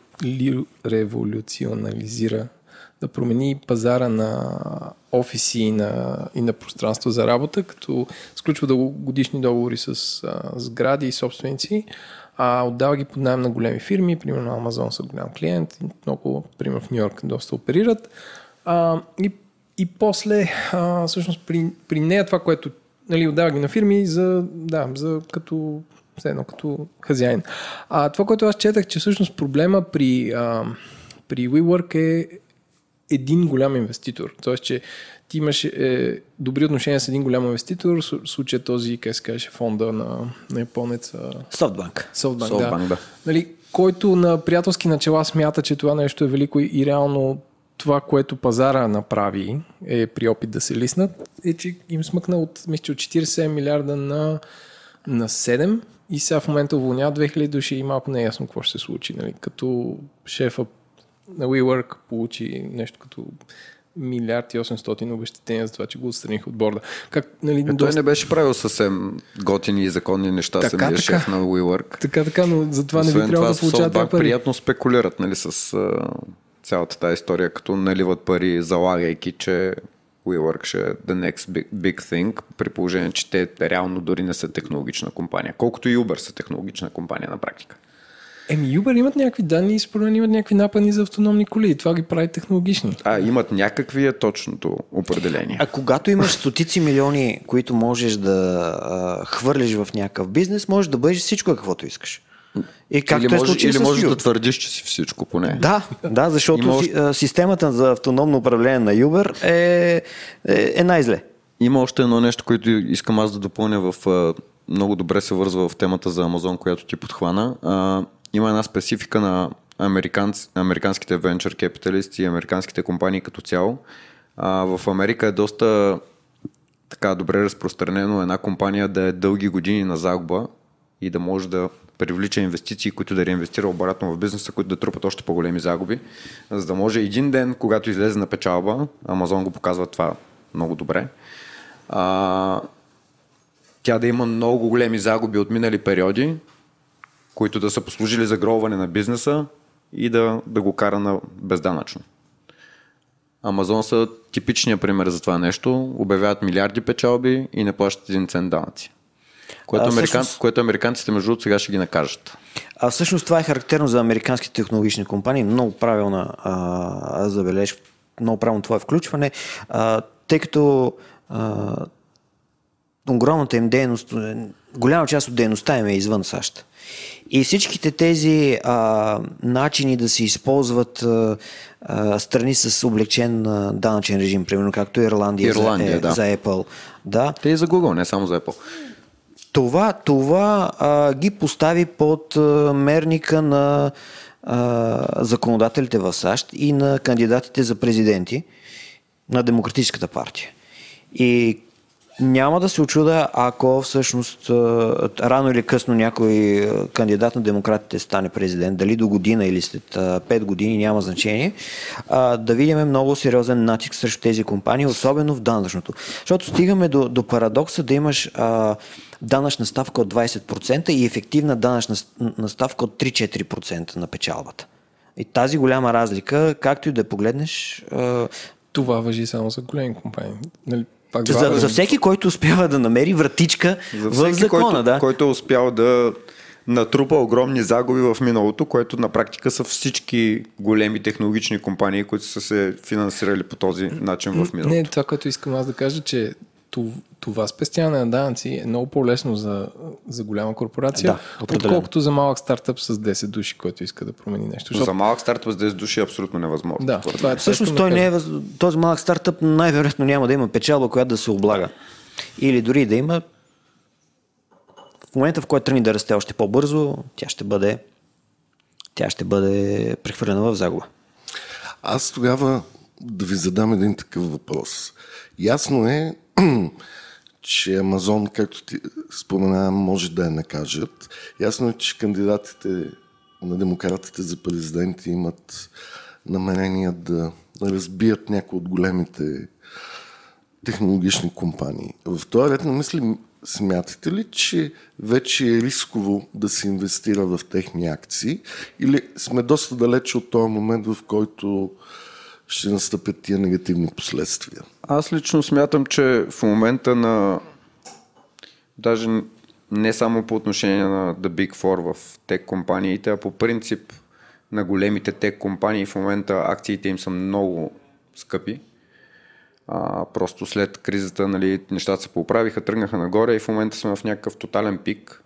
революционализира, да промени пазара на офиси и на, и на пространство за работа, като сключва дългогодишни договори с а, сгради и собственици, а отдава ги под наем на големи фирми, примерно Amazon са голям клиент, много, примерно в Ню Йорк доста оперират. А, и, и после, а, всъщност при, при нея това, което, нали, отдава ги на фирми за, да, за като, едно, като хазяин. А това, което аз четах, че всъщност проблема при, а, при WeWork е един голям инвеститор. Тоест, че ти имаш е, добри отношения с един голям инвеститор, в случая този, как се каже, фонда на, на японеца...
SoftBank.
SoftBank,
SoftBank,
да.
да.
Нали, който на приятелски начала смята, че това нещо е велико и реално това, което пазара направи е при опит да се лиснат, е, че им смъкна от, мисля, от четирийсет и седем милиарда на, на седем и сега в момента уволняват две хиляди души и малко не е ясно какво ще се случи. Нали, като шефа на WeWork получи нещо като милиард и осемстотин обезщетения за това, че го отстраних от борда. Как, нали,
е, той
доста...
не беше правил съвсем готини и законни неща,
така,
самия
така,
шеф на WeWork.
Така, така, но за това не би трябвало да получават това пари.
Приятно спекулират, нали, с а, цялата тази история, като наливат пари, залагайки, че WeWork ще е the next big, big thing, при положение, че те реално дори не са технологична компания. Колкото и Uber са технологична компания на практика.
Еми, Uber имат някакви данни и според мен имат някакви напани за автономни коли. Това ги прави технологични.
А, имат някакви е точното определение.
А когато имаш стотици милиони, които можеш да а, хвърлиш в някакъв бизнес, можеш да бъдеш всичко каквото искаш. И както
или
е
може, или
с
можеш
Uber.
да твърдиш, че си всичко поне.
Да, да, защото
може...
системата за автономно управление на Uber е, е, е най-зле.
Има още едно нещо, което искам аз да допълня в... Много добре се вързва в темата за Amazon, която ти подхвана. А, има една специфика на американц, американските venture капиталисти и американските компании като цяло. А, в Америка е доста така добре разпространено една компания да е дълги години на загуба и да може да привлича инвестиции, които да реинвестира обратно в бизнеса, които да трупат още по-големи загуби, за да може един ден, когато излезе на печалба, Amazon го показва това много добре, а, тя да има много големи загуби от минали периоди, които да са послужили за гробване на бизнеса и да, да го кара на безданъчно. Амазон са типичния пример за това нещо. Обявяват милиарди печалби и не плащат един цент данъци. Което,
а,
американ...
всъщност...
което американците между другото сега ще ги накажат.
А всъщност това е характерно за американските технологични компании. Много правилна а, забележка, много правилно това включване, а, тъй като а, огромната им дейност, голяма част от дейността им е извън САЩ. И всичките тези а, начини да се използват а, а, страни с облегчен а, данъчен режим, примерно както Ирландия,
Ирландия
за,
да.
за Apple. Да.
Те и за Google, не само за Apple.
Това, това а, ги постави под а, мерника на а, законодателите в САЩ и на кандидатите за президенти на Демократическата партия. И няма да се очуда, ако всъщност рано или късно някой кандидат на демократите стане президент, дали до година или след пет години, няма значение, да видим много сериозен натиск срещу тези компании, особено в данъчното. Защото стигаме до, до парадокса да имаш а, данъчна ставка от двайсет процента и ефективна данъчна ставка от три-четири процента на печалбата. И тази голяма разлика, както и да погледнеш... А...
Това важи само за големи компании. Нали? Пак
За,
това,
за всеки, който успява да намери вратичка
за
в закона,
който,
да.
който е успял да натрупа огромни загуби в миналото, което на практика са всички големи технологични компании, които са се финансирали по този начин в миналото.
Не, това, което искам аз да кажа, че това спестяване на данъци е много по-лесно за, за голяма корпорация,
да,
отколкото за малък стартъп с десет души, който иска да промени нещо.
Защото... За малък стартъп с десет души е абсолютно невъзможно.
Да, това е
всъщност той не е, този малък стартъп най-вероятно няма да има печалба, която да се облага. Или дори да има, в момента, в който тръгне да расте още по-бързо, тя ще бъде тя ще бъде прехвърлена в загуба.
Аз тогава да ви задам един такъв въпрос. Ясно е, че Амазон, както ти споменавам, може да я накажат. Ясно е, че кандидатите на демократите за президенти имат намерение да разбият някои от големите технологични компании. В този ред на мисли, смятате ли, че вече е рисково да се инвестира в техни акции или сме доста далече от този момент, в който ще настъпят тия негативни последствия?
Аз лично смятам, че в момента на даже не само по отношение на The Big Four в тек компаниите, а по принцип на големите тек компании в момента акциите им са много скъпи. А, просто след кризата, нали, нещата се поправиха, тръгнаха нагоре и в момента сме в някакъв тотален пик.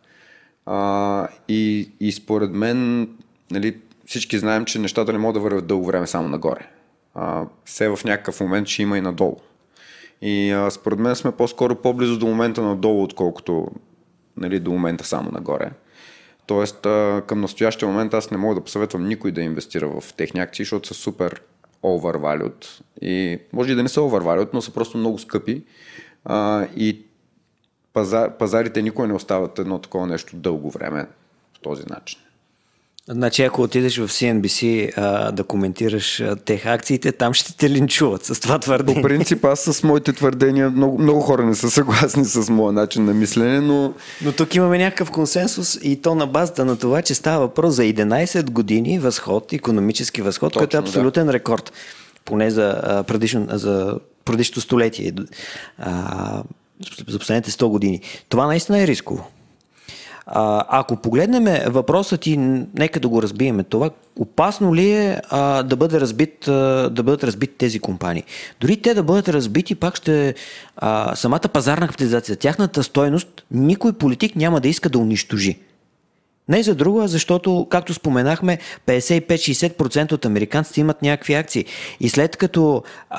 А, и, и според мен, нали, всички знаем, че нещата не могат да вървят дълго време само нагоре. А, все в някакъв момент ще има и надолу. И а, според мен сме по-скоро по-близо до момента надолу, отколкото, нали, до момента само нагоре. Тоест, а, към настоящия момент аз не мога да посъветвам никой да инвестира в техни акции, защото са супер overvalued. И може и да не са overvalued, но са просто много скъпи. А, и пазар, пазарите никога не остават едно такова нещо дълго време по този начин.
Значи, ако отидеш в Си Ен Би Си а, да коментираш а, тех акциите, там ще те линчуват с това твърдение.
По принцип, аз с моите твърдения, много, много хора не са съгласни с моя начин на мислене, но...
Но тук имаме някакъв консенсус и то на базата на това, че става въпрос за единайсет години възход, икономически възход, точно, който е абсолютен да. рекорд. Поне за, а, предишно, за предишното столетие. А, за последните сто години. Това наистина е рисково. А, ако погледнем въпросът и нека да го разбиеме това, опасно ли е а, да, бъде разбит, а, да бъдат разбити тези компании? Дори те да бъдат разбити, пак ще а, самата пазарна капитализация, тяхната стойност, никой политик няма да иска да унищожи. Не за друго, защото, както споменахме, петдесет и пет до шейсет процента от американците имат някакви акции. И след като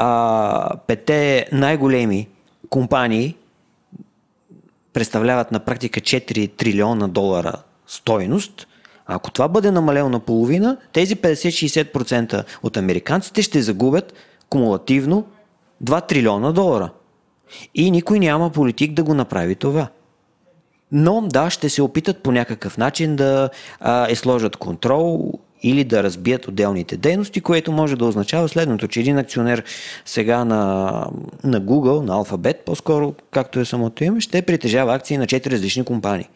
а, петте най-големи компании представляват на практика четири трилиона долара стойност, ако това бъде намалено на половина, тези петдесет до шейсет процента от американците ще загубят кумулативно два трилиона долара. И никой няма политик да го направи това. Но да, ще се опитат по някакъв начин да а, е сложат контрол или да разбият отделните дейности, което може да означава следното, че един акционер сега на, на Google, на Alphabet, по-скоро, както е самото име, ще притежава акции на четири различни компании.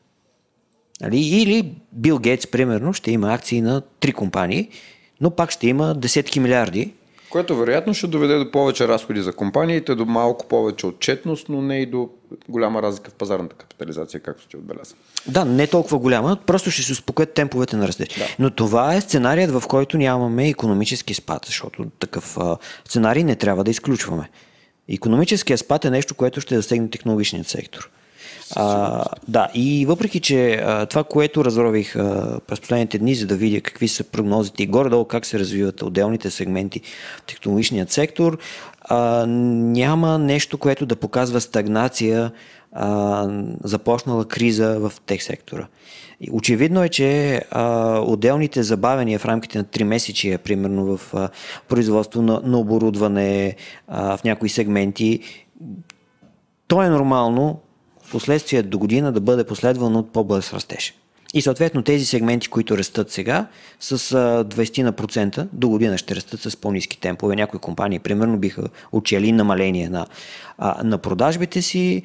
Или Бил Гейтс, примерно, ще има акции на три компании, но пак ще има десетки милиарди.
Което вероятно ще доведе до повече разходи за компаниите, до малко повече отчетност, но не и до голяма разлика в пазарната капитализация, както ти отбеляза.
Да, не толкова голяма, просто ще се успокоят темповете на растеж. Да. Но това е сценарият, в който нямаме икономически спад, защото такъв а, сценарий не трябва да изключваме. Икономическият спад е нещо, което ще засегне технологичният сектор. А, да, и въпреки, че а, това, което разрових а, през последните дни, за да видя какви са прогнозите и горе-долу как се развиват отделните сегменти в технологичният сектор, а, няма нещо, което да показва стагнация, а, започнала криза в тех сектора. И очевидно е, че а, отделните забавения в рамките на три месечия, примерно в а, производство на, на оборудване, а, в някои сегменти, то е нормално последствие до година да бъде последвано от по-бърз растеж. И съответно тези сегменти, които растат сега с двайсет процента, до година ще растат с по-ниски темпове. Някои компании, примерно, биха отчели намаление на, на продажбите си.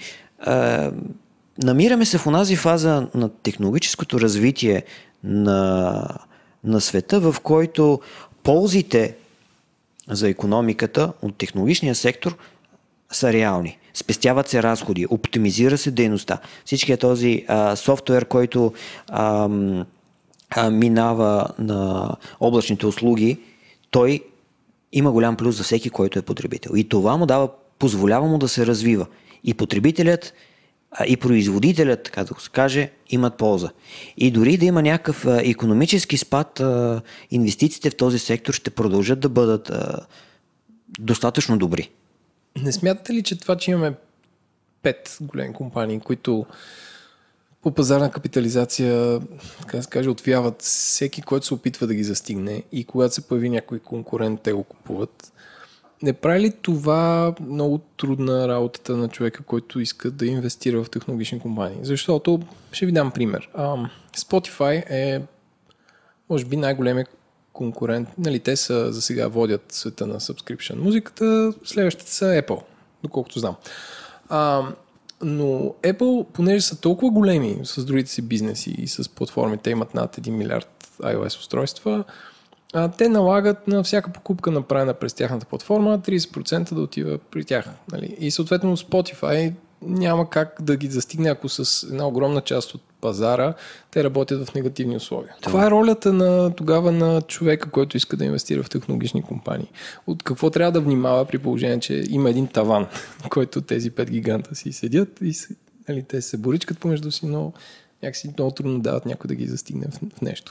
Намираме се в онази фаза на технологическото развитие на, на света, в който ползите за икономиката от технологичния сектор са реални. Спестяват се разходи, оптимизира се дейността. Всичкият този а, софтуер, който а, а, минава на облачните услуги, той има голям плюс за всеки, който е потребител. И това му дава, позволява му да се развива. И потребителят, а, и производителят, така да се каже, имат полза. И дори да има някакъв а, икономически спад, а, инвестициите в този сектор ще продължат да бъдат а, достатъчно добри.
Не смятате ли, че това, че имаме пет големи компании, които по пазарна капитализация, така да се каже, отвяват всеки, който се опитва да ги застигне и когато се появи някой конкурент, те го купуват, не прави ли това много трудна работата на човека, който иска да инвестира в технологични компании? Защото, ще ви дам пример. Spotify е, може би, най-големия конкурент. Нали, те са за сега водят света на subscription музиката, следващите са Apple. доколкото знам. А, но Apple, понеже са толкова големи с другите си бизнеси и с платформите, имат над един милиард iOS устройства, а, те налагат на всяка покупка, направена през тяхната платформа, трийсет процента да отива при тях. Нали? И съответно Spotify няма как да ги застигне, ако с една огромна част от пазара те работят в негативни условия. Това, Това е ролята на тогава на човека, който иска да инвестира в технологични компании. От какво трябва да внимава при положение, че има един таван, който тези пет гиганта си седят и нали, те се боричкат помежду си, но някакси много трудно дават някой да ги застигне в, в нещо.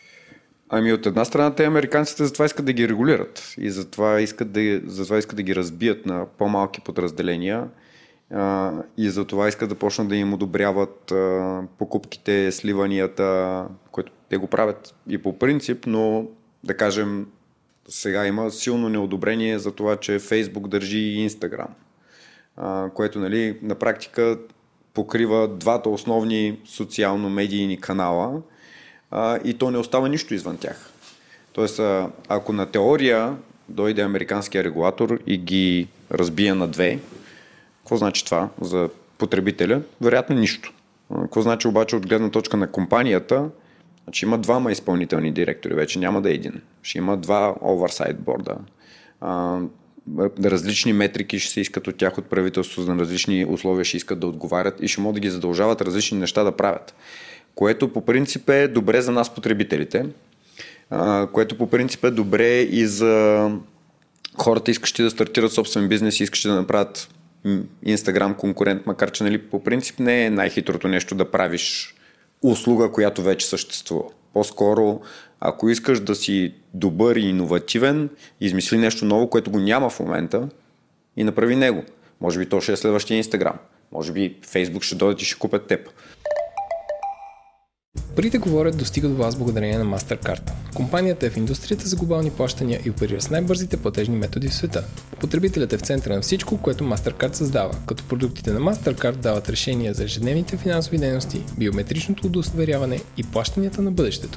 Ами от една страна те американците затова искат да ги регулират и затова искат да, затова искат да ги разбият на по-малки подразделения uh, и затова искат да почнат да им одобряват uh, покупките, сливанията, което те го правят и по принцип, но да кажем сега има силно неодобрение за това, че Фейсбук държи и Instagram, uh, което нали, на практика покрива двата основни социално-медийни канала, Uh, и то не остава нищо извън тях. Тоест, uh, ако на теория дойде американския регулатор и ги разбие на две, какво значи това за потребителя? Вероятно нищо. Uh, какво значи обаче от гледна точка на компанията? Значи има двама изпълнителни директори, вече няма да е един. Ще има два oversight борда. Uh, различни метрики ще се искат от тях от правителството, на различни условия ще искат да отговарят и ще могат да ги задължават различни неща да правят. Което по принцип е добре за нас потребителите, което по принцип е добре и за хората, искащи да стартират собствен бизнес и искащи да направят Instagram конкурент, макар че нали, по принцип не е най-хитрото нещо да правиш услуга, която вече съществува. По-скоро, ако искаш да си добър и иновативен, измисли нещо ново, което го няма в момента и направи него. Може би то ще е следващия Instagram. Може би Facebook ще дойдат и ще купят теб.
Парите говорят достига до вас благодарение на MasterCard. Компанията е в индустрията за глобални плащания и оперира с най-бързите платежни методи в света. Потребителят е в центъра на всичко, което MasterCard създава, като продуктите на MasterCard дават решения за ежедневните финансови дейности, биометричното удостоверяване и плащанията на бъдещето.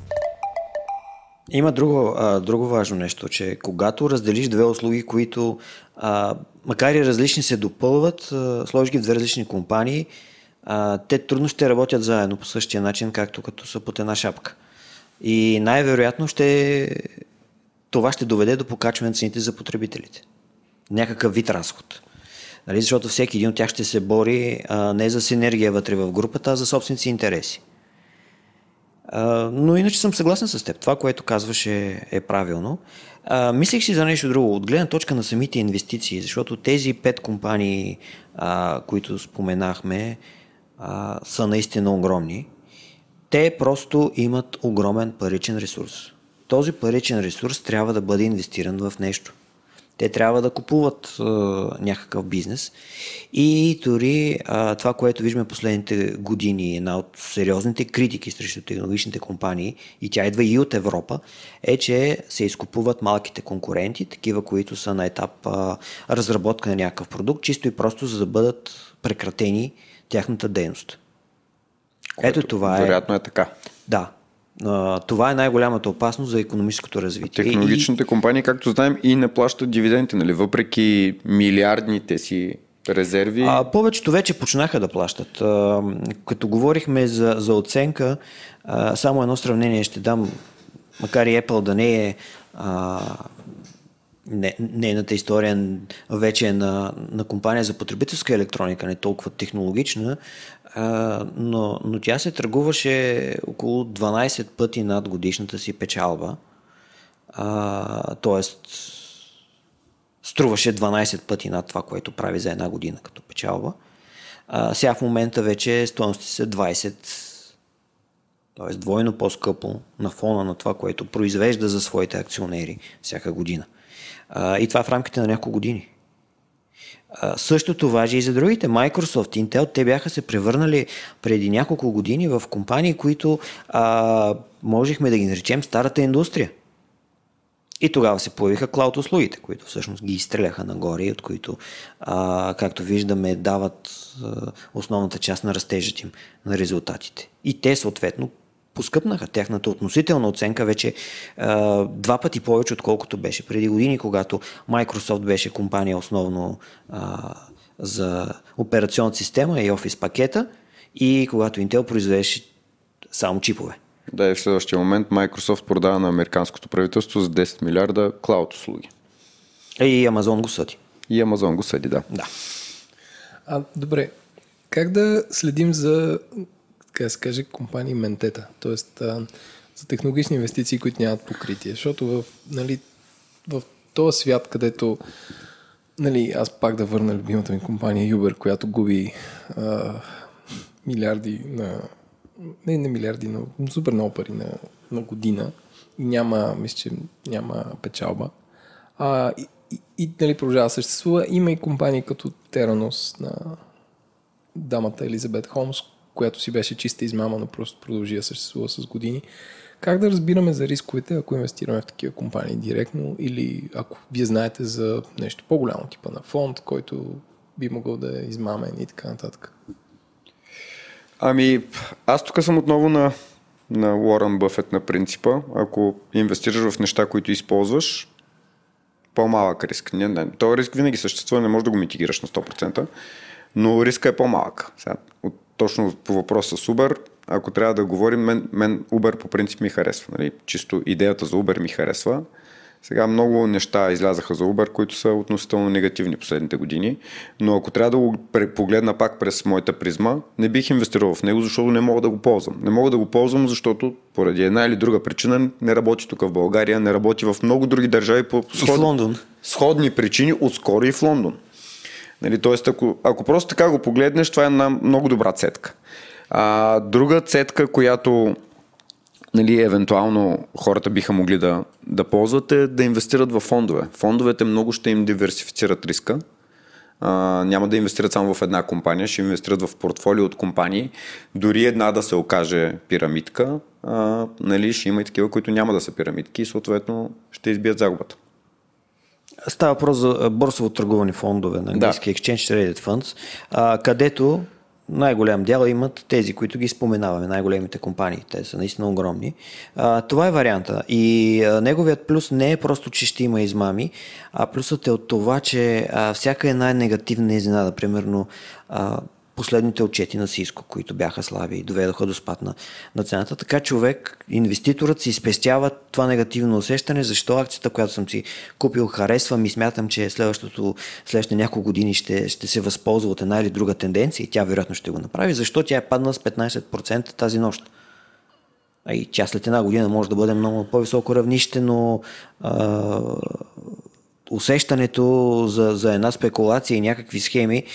Има друго, а, друго важно нещо, че когато разделиш две услуги, които а, макар и различни се допълват, а, сложиш ги в две различни компании, а, те трудно ще работят заедно по същия начин, както като са под една шапка. И най-вероятно ще това ще доведе до покачване на цените за потребителите. Някакъв вид разход. Нали? Защото всеки един от тях ще се бори а, не за синергия вътре в групата, а за собствените си интереси. Uh, но иначе съм съгласен с теб. Това, което казваш е, е правилно. Uh, мислих си за нещо друго. От гледна точка на самите инвестиции, защото тези пет компании, uh, които споменахме, uh, са наистина огромни. Те просто имат огромен паричен ресурс. Този паричен ресурс трябва да бъде инвестиран в нещо. Те трябва да купуват а, някакъв бизнес и дори а, това, което виждаме последните години, една от сериозните критики срещу технологичните компании, и тя идва и от Европа, е, че се изкупуват малките конкуренти, такива, които са на етап а, разработка на някакъв продукт, чисто и просто за да бъдат прекратени тяхната дейност.
Което
Ето това
вероятно е. Вероятно е така.
Да. Uh, това е най-голямата опасност за икономическото развитие.
Технологичните и... компании, както знаем, и не плащат дивиденти, нали? Въпреки милиардните си резерви.
Uh, повечето вече почнаха да плащат. Uh, като говорихме за, за оценка, uh, само едно сравнение ще дам, макар и Apple да не е uh, не, нейната история вече е на, на компания за потребителска електроника, не толкова технологична, а, но, но тя се търгуваше около дванайсет пъти над годишната си печалба. А, тоест струваше дванайсет пъти над това, което прави за една година като печалба. А, сега в момента вече стойностите са двайсет, т.е. двойно по-скъпо на фона на това, което произвежда за своите акционери всяка година. Uh, и това в рамките на няколко години. Uh, същото важи и за другите. Microsoft, Intel, те бяха се превърнали преди няколко години в компании, които uh, можехме да ги наречем старата индустрия. И тогава се появиха клауд услугите, които всъщност ги изстреляха нагоре и от които, uh, както виждаме, дават uh, основната част на растежът им, на резултатите. И те съответно поскъпнаха. Тяхната относителна оценка вече а, два пъти повече, отколкото беше преди години, когато Microsoft беше компания основно а, за операционната система и офис пакета и когато Intel произвеждаше само чипове.
Да, и в следващия момент Microsoft продава на американското правителство за десет милиарда клауд услуги.
И Amazon го съди.
И Amazon го съди, да.
Да.
А, добре, как да следим за, така се каже, компании ментета, т.е. за технологични инвестиции, които нямат покритие, защото в, нали, в този свят, където, нали, аз пак да върна любимата ми компания Uber, която губи а, милиарди на, не, не милиарди, но супер много пари на, на година и няма, мисля, че няма печалба. А, и, и, и нали, продължава да съществува. Има и компании като Theranos на дамата Елизабет Холмс, която си беше чиста измама, но просто продължи да съществува с години. Как да разбираме за рисковете, ако инвестираме в такива компании директно или ако вие знаете за нещо по-голямо, типа на фонд, който би могъл да е измамен и така нататък?
Ами, аз тук съм отново на, на Уорън Бъфет на принципа. Ако инвестираш в неща, които използваш, по-малък риск. Не, не, този риск винаги съществува, не можеш да го митигираш на сто процента, но риска е по-малък. Сега, от, точно по въпроса с Uber, ако трябва да говорим, мен, мен Uber по принцип ми харесва. Нали? Чисто идеята за Uber ми харесва. Сега много неща излязаха за Uber, които са относително негативни последните години, но ако трябва да го погледна пак през моята призма, не бих инвестирал в него, защото не мога да го ползвам. Не мога да го ползвам, защото поради една или друга причина не работи тук в България, не работи в много други държави по сход...
в Лондон.
Сходни причини, отскоро и в Лондон. Нали, тоест, ако, ако просто така го погледнеш, това е една много добра цетка. А, друга цетка, която нали, евентуално хората биха могли да, да ползват е да инвестират в фондове. Фондовете много ще им диверсифицират риска. А, няма да инвестират само в една компания, ще инвестират в портфолио от компании. Дори една да се окаже пирамидка, а, нали, ще има и такива, които няма да са пирамидки и съответно ще избият загубата.
Става въпрос за борсово търгувани фондове на английски да. Exchange Traded Funds, а, където най-голям дял имат тези, които ги споменаваме, най-големите компании. Те са наистина огромни. А, това е варианта. И а, неговият плюс не е просто, че ще има измами, а плюсът е от това, че а, всяка една негативна изненада, примерно а, последните отчети на Cisco, които бяха слаби и доведоха до спад на, на цената. Така човек, инвеститорът си спестява това негативно усещане, защо акцията, която съм си купил, харесвам и смятам, че следващото, следващите няколко години ще, ще се възползва от една или друга тенденция и тя вероятно ще го направи, защо тя е паднала с петнайсет процента тази нощ. А и тя след една година може да бъде много по-високо равнище, но а, усещането за, за една спекулация и някакви схеми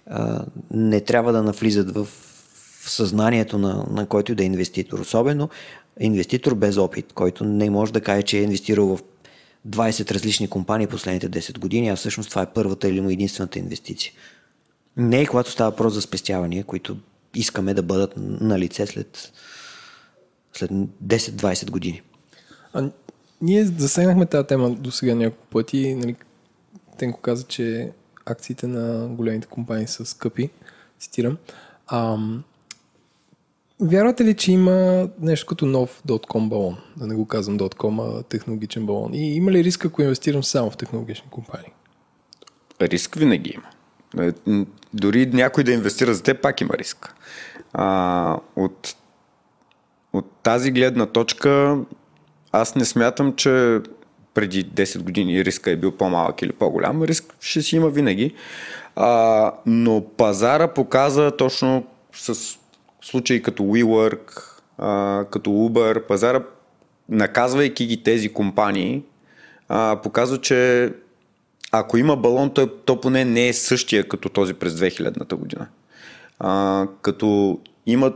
не трябва да навлизат в съзнанието на, на който и да е инвеститор. Особено инвеститор без опит, който не може да каже, че е инвестирал в двайсет различни компании последните десет години, а всъщност това е първата или му единствената инвестиция. Не е когато става въпрос за спестявания, които искаме да бъдат на лице след, след десет-двайсет години.
А, ние засегнахме тази тема до сега няколко пъти. Нали, Тенко каза, че акциите на големите компании са скъпи, цитирам. А, вярвате ли, че има нещо като нов .com балон? Да не го казвам .com, а технологичен балон. И има ли риск, ако инвестирам само в технологични компании?
Риск винаги има. Дори някой да инвестира за теб, пак има риск. А, от, от тази гледна точка аз не смятам, че преди десет години риска е бил по-малък или по-голям. Риск ще си има винаги. А, но пазара показа точно с случаи като WeWork, а, като Uber, пазара, наказвайки ги тези компании, а, показва, че ако има балон, то, то поне не е същия като този през две хилядната година. А, като имат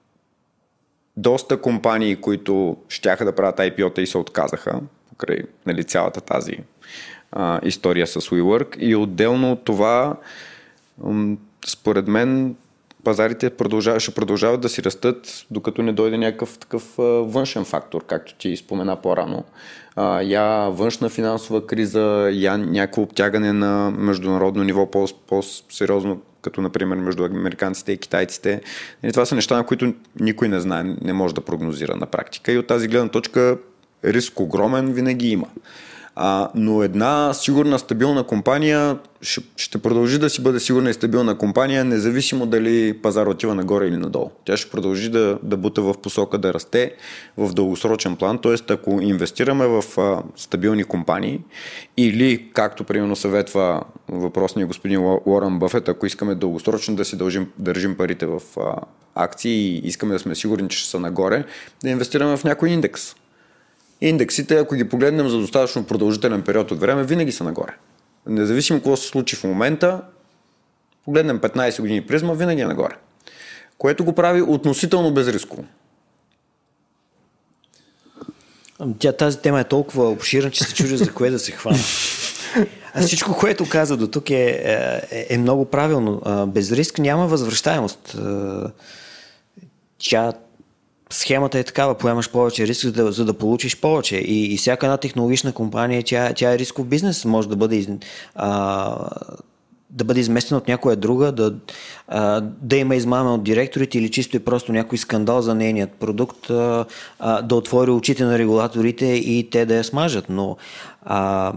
доста компании, които щяха да правят ай пи о-та и се отказаха, покрай нали, цялата тази а, история с WeWork. И отделно от това, м- според мен, пазарите продължават, ще продължават да си растат, докато не дойде някакъв такъв а, външен фактор, както ти спомена по-рано. А, я външна финансова криза, я някакво обтягане на международно ниво, по- по-сериозно като например между американците и китайците. И това са неща, на които никой не знае, не може да прогнозира на практика. И от тази гледна точка риск огромен винаги има. А, но една сигурна, стабилна компания ще, ще продължи да си бъде сигурна и стабилна компания, независимо дали пазар отива нагоре или надолу. Тя ще продължи да, да бута в посока да расте в дългосрочен план. Т.е. ако инвестираме в а, стабилни компании или, както примерно съветва въпросния господин Уорън Бъфет, ако искаме дългосрочно да си дължим, държим парите в а, акции и искаме да сме сигурни, че ще са нагоре, да инвестираме в някой индекс. Индексите, ако ги погледнем за достатъчно продължителен период от време, винаги са нагоре. Независимо какво се случи в момента, погледнем петнайсет години призма, винаги е нагоре. Което го прави относително безрисково.
Тя, тази тема е толкова обширна, че се чудя за кое да се хвана. А всичко, което каза до тук е, е, е много правилно. Без риск няма възвръщаемост. Тя Схемата е такава, поемаш повече риск, за да, за да получиш повече. И, и всяка една технологична компания, тя, тя е рисков бизнес, може да бъде, а, да бъде изместена от някоя друга, да, а, да има измама от директорите или чисто и просто някой скандал за нейният продукт, а, а, да отвори очите на регулаторите и те да я смажат. Но а,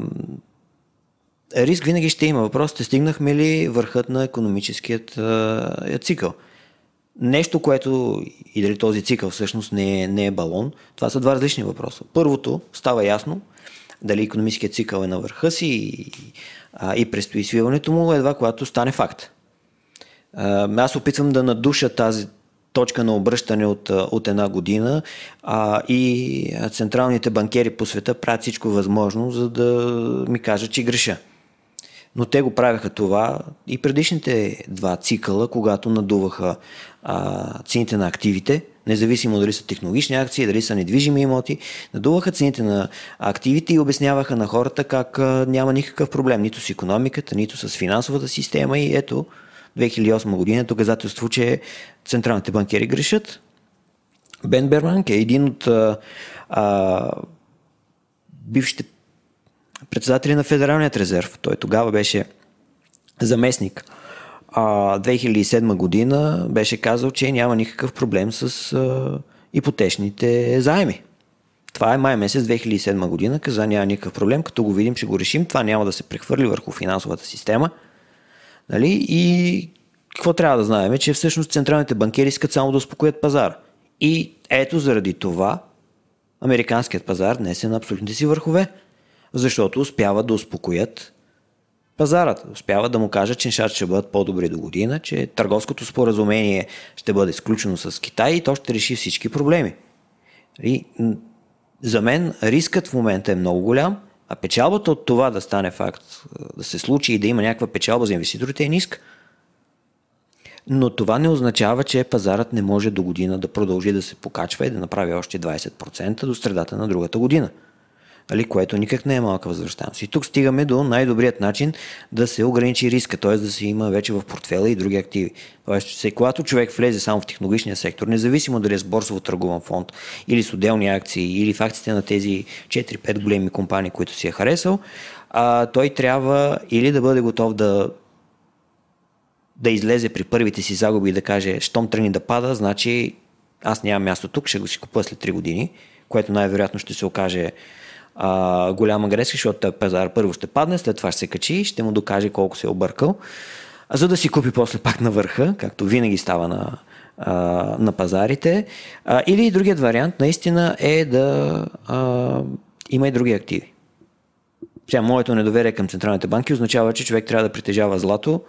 риск винаги ще има. Въпросът е, стигнахме ли върхът на икономическият а, цикъл? Нещо, което и дали този цикъл всъщност не е, не е балон, това са два различни въпроса. Първото, става ясно дали икономическият цикъл е на върха си и, а, и предстои свиването му, едва когато стане факт. А, аз опитвам да надуша тази точка на обръщане от, от една година а, и централните банкери по света правят всичко възможно, за да ми кажат, че греша. Но те го правяха това и предишните два цикъла, когато надуваха а, цените на активите, независимо дали са технологични акции, дали са недвижими имоти, надуваха цените на активите и обясняваха на хората как а, няма никакъв проблем нито с икономиката, нито с финансовата система и ето две хиляди и осма година доказателство, че централните банкери грешат. Бен Бернанке е един от а, а, бившите председатели на Федералният резерв. Той тогава беше заместник. А, две хиляди и седма година беше казал, че няма никакъв проблем с а, ипотечните заеми. Това е май месец две хиляди и седма година. Каза, няма никакъв проблем, като го видим, ще го решим. Това няма да се прехвърли върху финансовата система. Нали? И какво трябва да знаем? Че всъщност централните банкери искат само да успокоят пазара. И ето заради това американският пазар днес е на абсолютните си върхове. Защото успяват да успокоят пазарът. Успяват да му кажат, че нещата ще бъдат по-добри до година, че търговското споразумение ще бъде сключено с Китай и то ще реши всички проблеми. И за мен рискът в момента е много голям, а печалбата от това да стане факт, да се случи и да има някаква печалба за инвеститорите е ниска. Но това не означава, че пазарът не може до година да продължи да се покачва и да направи още двайсет процента до средата на другата година. Али, което никак не е малка възвръщаемост. И тук стигаме до най-добрият начин да се ограничи риска, т.е. да се има вече в портфела и други активи. Тоест, когато човек влезе само в технологичния сектор, независимо дали е с борсово търгуван фонд или с отделни акции или в акциите на тези четири-пет големи компании, които си е харесал, а, той трябва или да бъде готов да да излезе при първите си загуби и да каже, щом тръгне да пада, значи аз нямам място тук, ще го си купя след три години, което най-вероятно ще се окаже а, голяма грешка, защото пазар първо ще падне, след това ще се качи и ще му докаже колко се е объркал, а за да си купи после пак на върха, както винаги става на, а, на пазарите. А, или другият вариант наистина е да а, има и други активи. Сега, моето недоверие към централните банки означава, че човек трябва да притежава злато,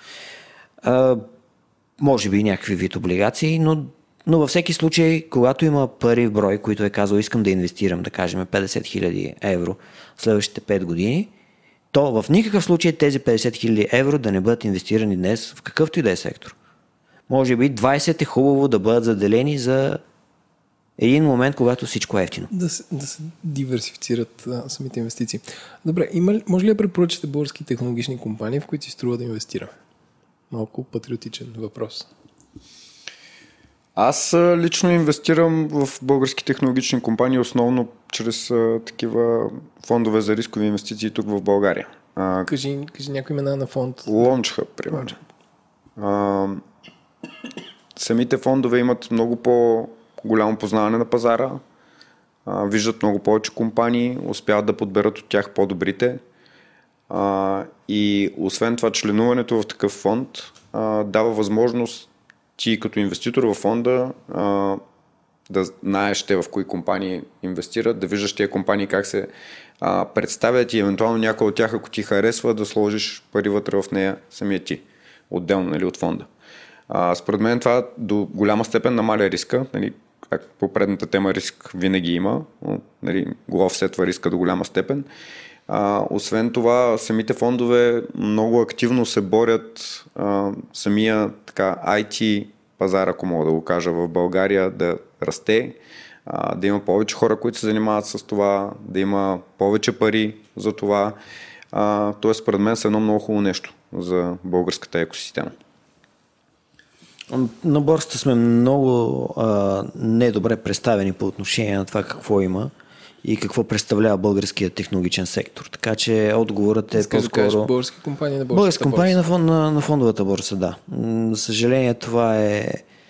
а, може би някакви вид облигации, но Но във всеки случай, когато има пари в брой, които е казал, искам да инвестирам, да кажем петдесет хиляди евро в следващите пет години, то в никакъв случай тези петдесет хиляди евро да не бъдат инвестирани днес в какъвто и да е сектор. Може би двайсет е хубаво да бъдат заделени за един момент, когато всичко е ефтино.
Да се, да се диверсифицират а, самите инвестиции. Добре, има, може ли да препоръчате български технологични компании, в които си струва да инвестираме? Малко патриотичен въпрос.
Аз лично инвестирам в български технологични компании основно чрез а, такива фондове за рискови инвестиции тук в България. А,
кажи, кажи някои имена на фонд.
Launch Hub, примерно. А, самите фондове имат много по-голямо познаване на пазара, а, виждат много повече компании, успяват да подберат от тях по-добрите. А, и освен това, членуването в такъв фонд а, дава възможност ти като инвеститор в фонда а, да знаеш те в кои компании инвестират, да виждаш тия компании как се а, представят и евентуално някой от тях, ако ти харесва, да сложиш пари вътре в нея самия ти, отделно, нали, от фонда. А, според мен това до голяма степен намаля риска, нали, как по предната тема риск винаги има, но, нали, го офсетва риска до голяма степен. А, освен това, самите фондове много активно се борят а, самия така, ай ти пазар, ако мога да го кажа, в България да расте, а, да има повече хора, които се занимават с това, да има повече пари за това. А, тоест, според мен са едно много хубаво нещо за българската екосистема.
На борсата сме много а, недобре представени по отношение на това какво има и какво представлява българският технологичен сектор. Така че отговорът е
Искаш
по-скоро...
да кажеш български компании на борсата.
Български компании на, фон, на, на фондовата борса, да. За съжаление, това е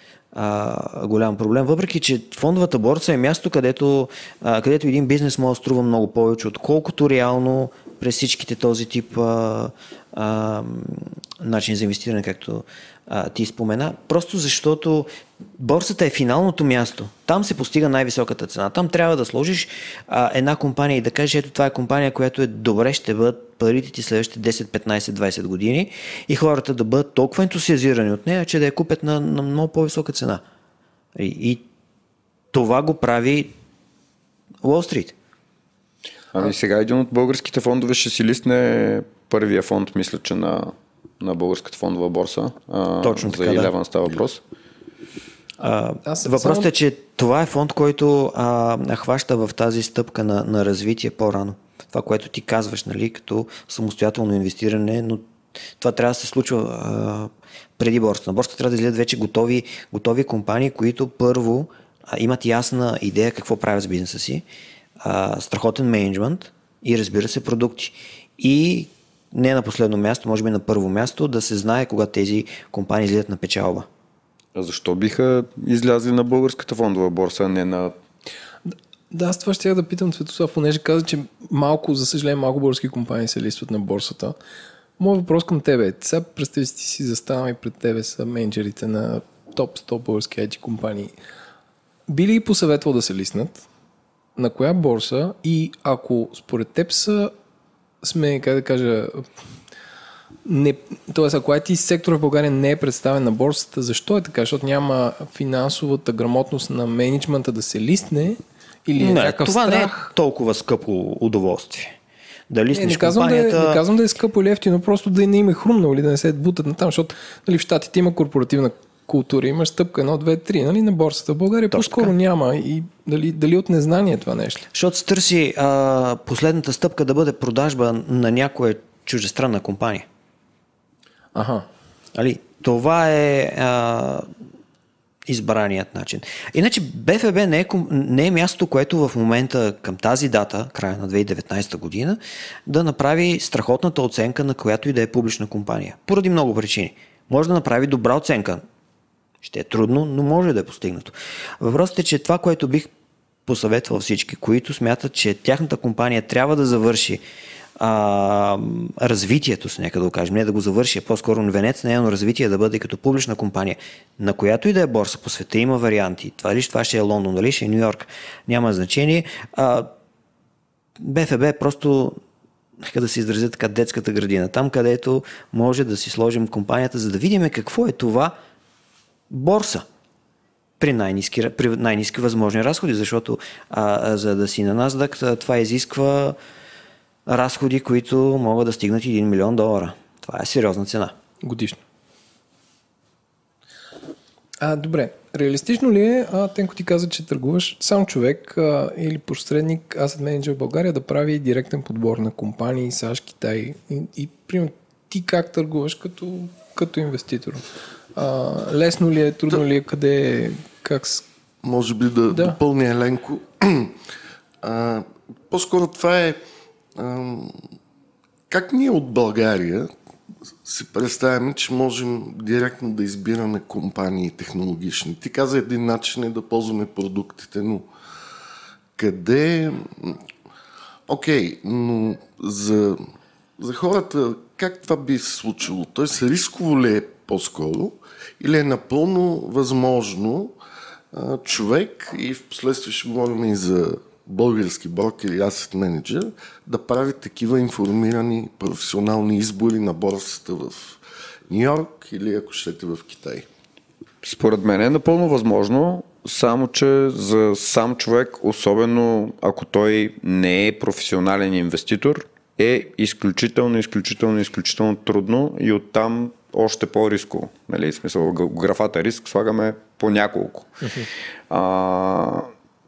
а, голям проблем. Въпреки че фондовата борса е място, където, а, където един бизнес може да струва много повече, отколкото реално през всичките този тип а, а, начин за инвестиране, както а, ти спомена. Просто защото борсата е финалното място. Там се постига най-високата цена. Там трябва да сложиш а, една компания и да кажеш, ето това е компания, която е добре, ще бъдат парите ти следващите десет, петнайсет, двайсет години и хората да бъдат толкова ентусиазирани от нея, че да я купят на, на много по-висока цена. И, и това го прави Уолл Стрит.
Ами сега един от българските фондове ще си листне първия фонд, мисля, че на, на българската фондова борса. А,
Точно
за
така,
Eleven
да.
става въпрос.
А,
Аз
въпросът
само-
е, че това е фонд, който а, хваща в тази стъпка на, на развитие по-рано. Това, което ти казваш, нали, като самостоятелно инвестиране, но това трябва да се случва а, преди борсата. На борсата трябва да излизат вече готови, готови компании, които първо а, имат ясна идея какво правят с бизнеса си, а, страхотен мениджмънт и, разбира се, продукти. И не на последно място, може би на първо място, да се знае кога тези компании излизат на печалба.
А защо биха излязли на българската фондова борса, а не на...
Да, аз това ще я да питам Цветослав, понеже каза, че малко, за съжаление, малко български компании се листват на борсата. Моят въпрос към тебе е, сега представи си, ти си застанал и пред тебе са менеджерите на топ сто български ай ти компании. Би ли ги посъветвал да се лиснат? На коя борса? И ако според теб са сме, как да кажа, не, т.е. ако ай ти сектора в България не е представен на борсата, защо е така? Защото няма финансовата грамотност на мениджмънта да се листне или е
Не,
някакъв
това
страх?
не е толкова скъпо удоволствие. Да
Не,
лиснеш
не, казвам
компанията...
да е, не казвам да е скъпо или ефтино, просто да не им е хрумнало или да не се бутат на там, защото нали, в Щатите има корпоративна култура, имаш стъпка едно, две, три, нали, на борсата. В България
Точно
по-скоро
така.
няма и дали, дали от незнание това нещо.
Защото се търси а, последната стъпка да бъде продажба на някоя чуждестранна компания.
Аха.
Али, това е а, избраният начин. Иначе Б Ф Б не е, не е място, което в момента към тази дата, края на две хиляди и деветнайсета година, да направи страхотната оценка на която и да е публична компания. Поради много причини. Може да направи добра оценка. Ще е трудно, но може да е постигнато. Въпросът е, че това, което бих посъветвал всички, които смятат, че тяхната компания трябва да завърши а, развитието си, нека да го кажем, не да го завърши, по-скоро венец на едно развитие да бъде като публична компания, на която и да е борса по света, има варианти. Това ли това ще е Лондон, дали ще е Ню Йорк, няма значение. А, Б Ф Б е просто, нека да се изразя така, детската градина, там където може да си сложим компанията, за да видим какво е това борса. При най-ниски, при най-ниски възможни разходи, защото а, за да си на Насдак, това изисква разходи, които могат да стигнат един милион долара. Това е сериозна цена.
Годишно. А, добре. Реалистично ли е, а, Тенко ти каза, че търгуваш сам човек а, или посредник, asset manager в България да прави директен подбор на компании, САЩ, Китай и, и примерно ти как търгуваш като, като инвеститор? А, лесно ли е, трудно ли е, къде е, как с...
Може би да,
Да.
допълня Еленко. А, по-скоро това е а, как ние от България си представяме, че можем директно да избираме компании технологични. Ти каза, един начин е да ползваме продуктите, но къде... Окей, okay, но за, за хората как това би се случило? Тоест рисково ли е по-скоро или е напълно възможно а, човек, и в последствие ще говорим и за български брокер и асет менеджер, да прави такива информирани професионални избори на борсата в Нью-Йорк или ако щете в Китай?
Според мен е напълно възможно, само че за сам човек, особено ако той не е професионален инвеститор, е изключително, изключително, изключително трудно и оттам още по-рисково. Нали, в смисъл, графата риск слагаме по няколко. Uh-huh. А,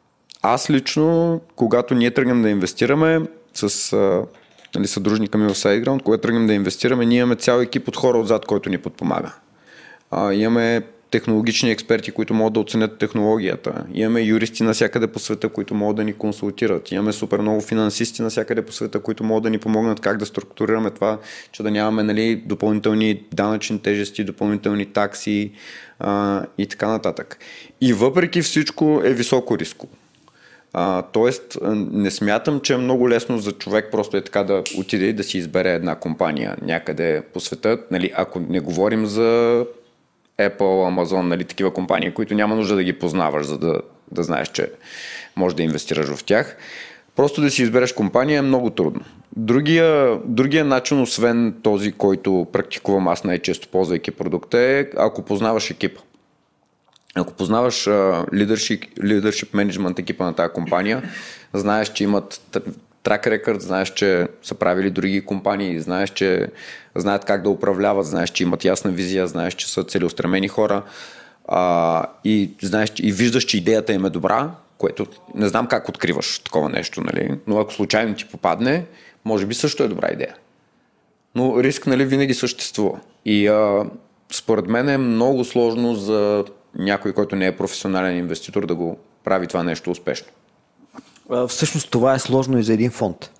аз лично, когато ние тръгнем да инвестираме с а, нали, съдружника ми в SiteGround, когато тръгнем да инвестираме, ние имаме цял екип от хора отзад, който ни подпомага. А, имаме технологични експерти, които могат да оценят технологията. Имаме юристи навсякъде по света, които могат да ни консултират. Имаме супер много финансисти навсякъде по света, които могат да ни помогнат как да структурираме това, че да нямаме нали, допълнителни данъчни тежести, допълнителни такси а, и така нататък. И въпреки всичко е високо рисково. А, тоест, не смятам, че е много лесно за човек просто е така да отиде и да си избере една компания някъде по света. Нали, ако не говорим за Apple, Amazon, нали, такива компании, които няма нужда да ги познаваш, за да, да знаеш, че можеш да инвестираш в тях. Просто да си избереш компания е много трудно. Другия, другия начин, освен този, който практикувам аз най-често ползвайки продукта, е ако познаваш екипа. Ако познаваш uh, leadership, leadership management екипа на тази компания, знаеш, че имат track record, знаеш, че са правили други компании, знаеш, че знаят как да управляват, знаеш, че имат ясна визия, знаеш, че са целеустремени хора а, и, знаеш, и виждаш, че идеята им е добра, което не знам как откриваш такова нещо, нали? Но ако случайно ти попадне, може би също е добра идея. Но риск, нали, винаги съществува. И а, според мен е много сложно за някой, който не е професионален инвеститор, да го прави това нещо успешно.
Всъщност това е сложно и за един фонд.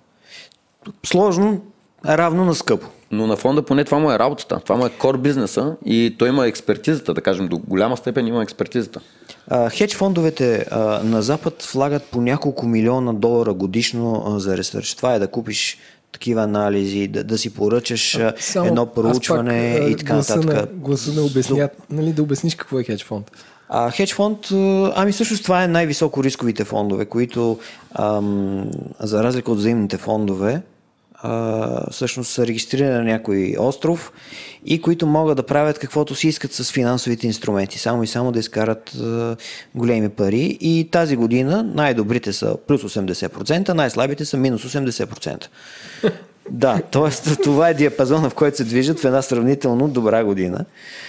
Сложно е равно на скъпо.
Но на фонда поне това му е работата. Това му е кор бизнеса и той има експертизата, да кажем, до голяма степен има експертизата.
Хедж фондовете а, на Запад влагат по няколко милиона долара годишно а, за ресърч. Това е да купиш такива анализи, да, да си поръчаш а, едно проучване пак, и така
гласа
нататък.
На, гласа да, обяснят, нали, да обясниш какво е хедж фонд.
А, хедж фонд, ами всъщност това е най-високо рисковите фондове, които ам, за разлика от взаимните фондове, а, всъщност са регистрирани на някой остров и които могат да правят каквото си искат с финансовите инструменти, само и само да изкарат а, големи пари. И тази година най-добрите са плюс осемдесет процента, най-слабите са минус осемдесет процента. Да, т.е. това е диапазона, в който се движат в една сравнително добра година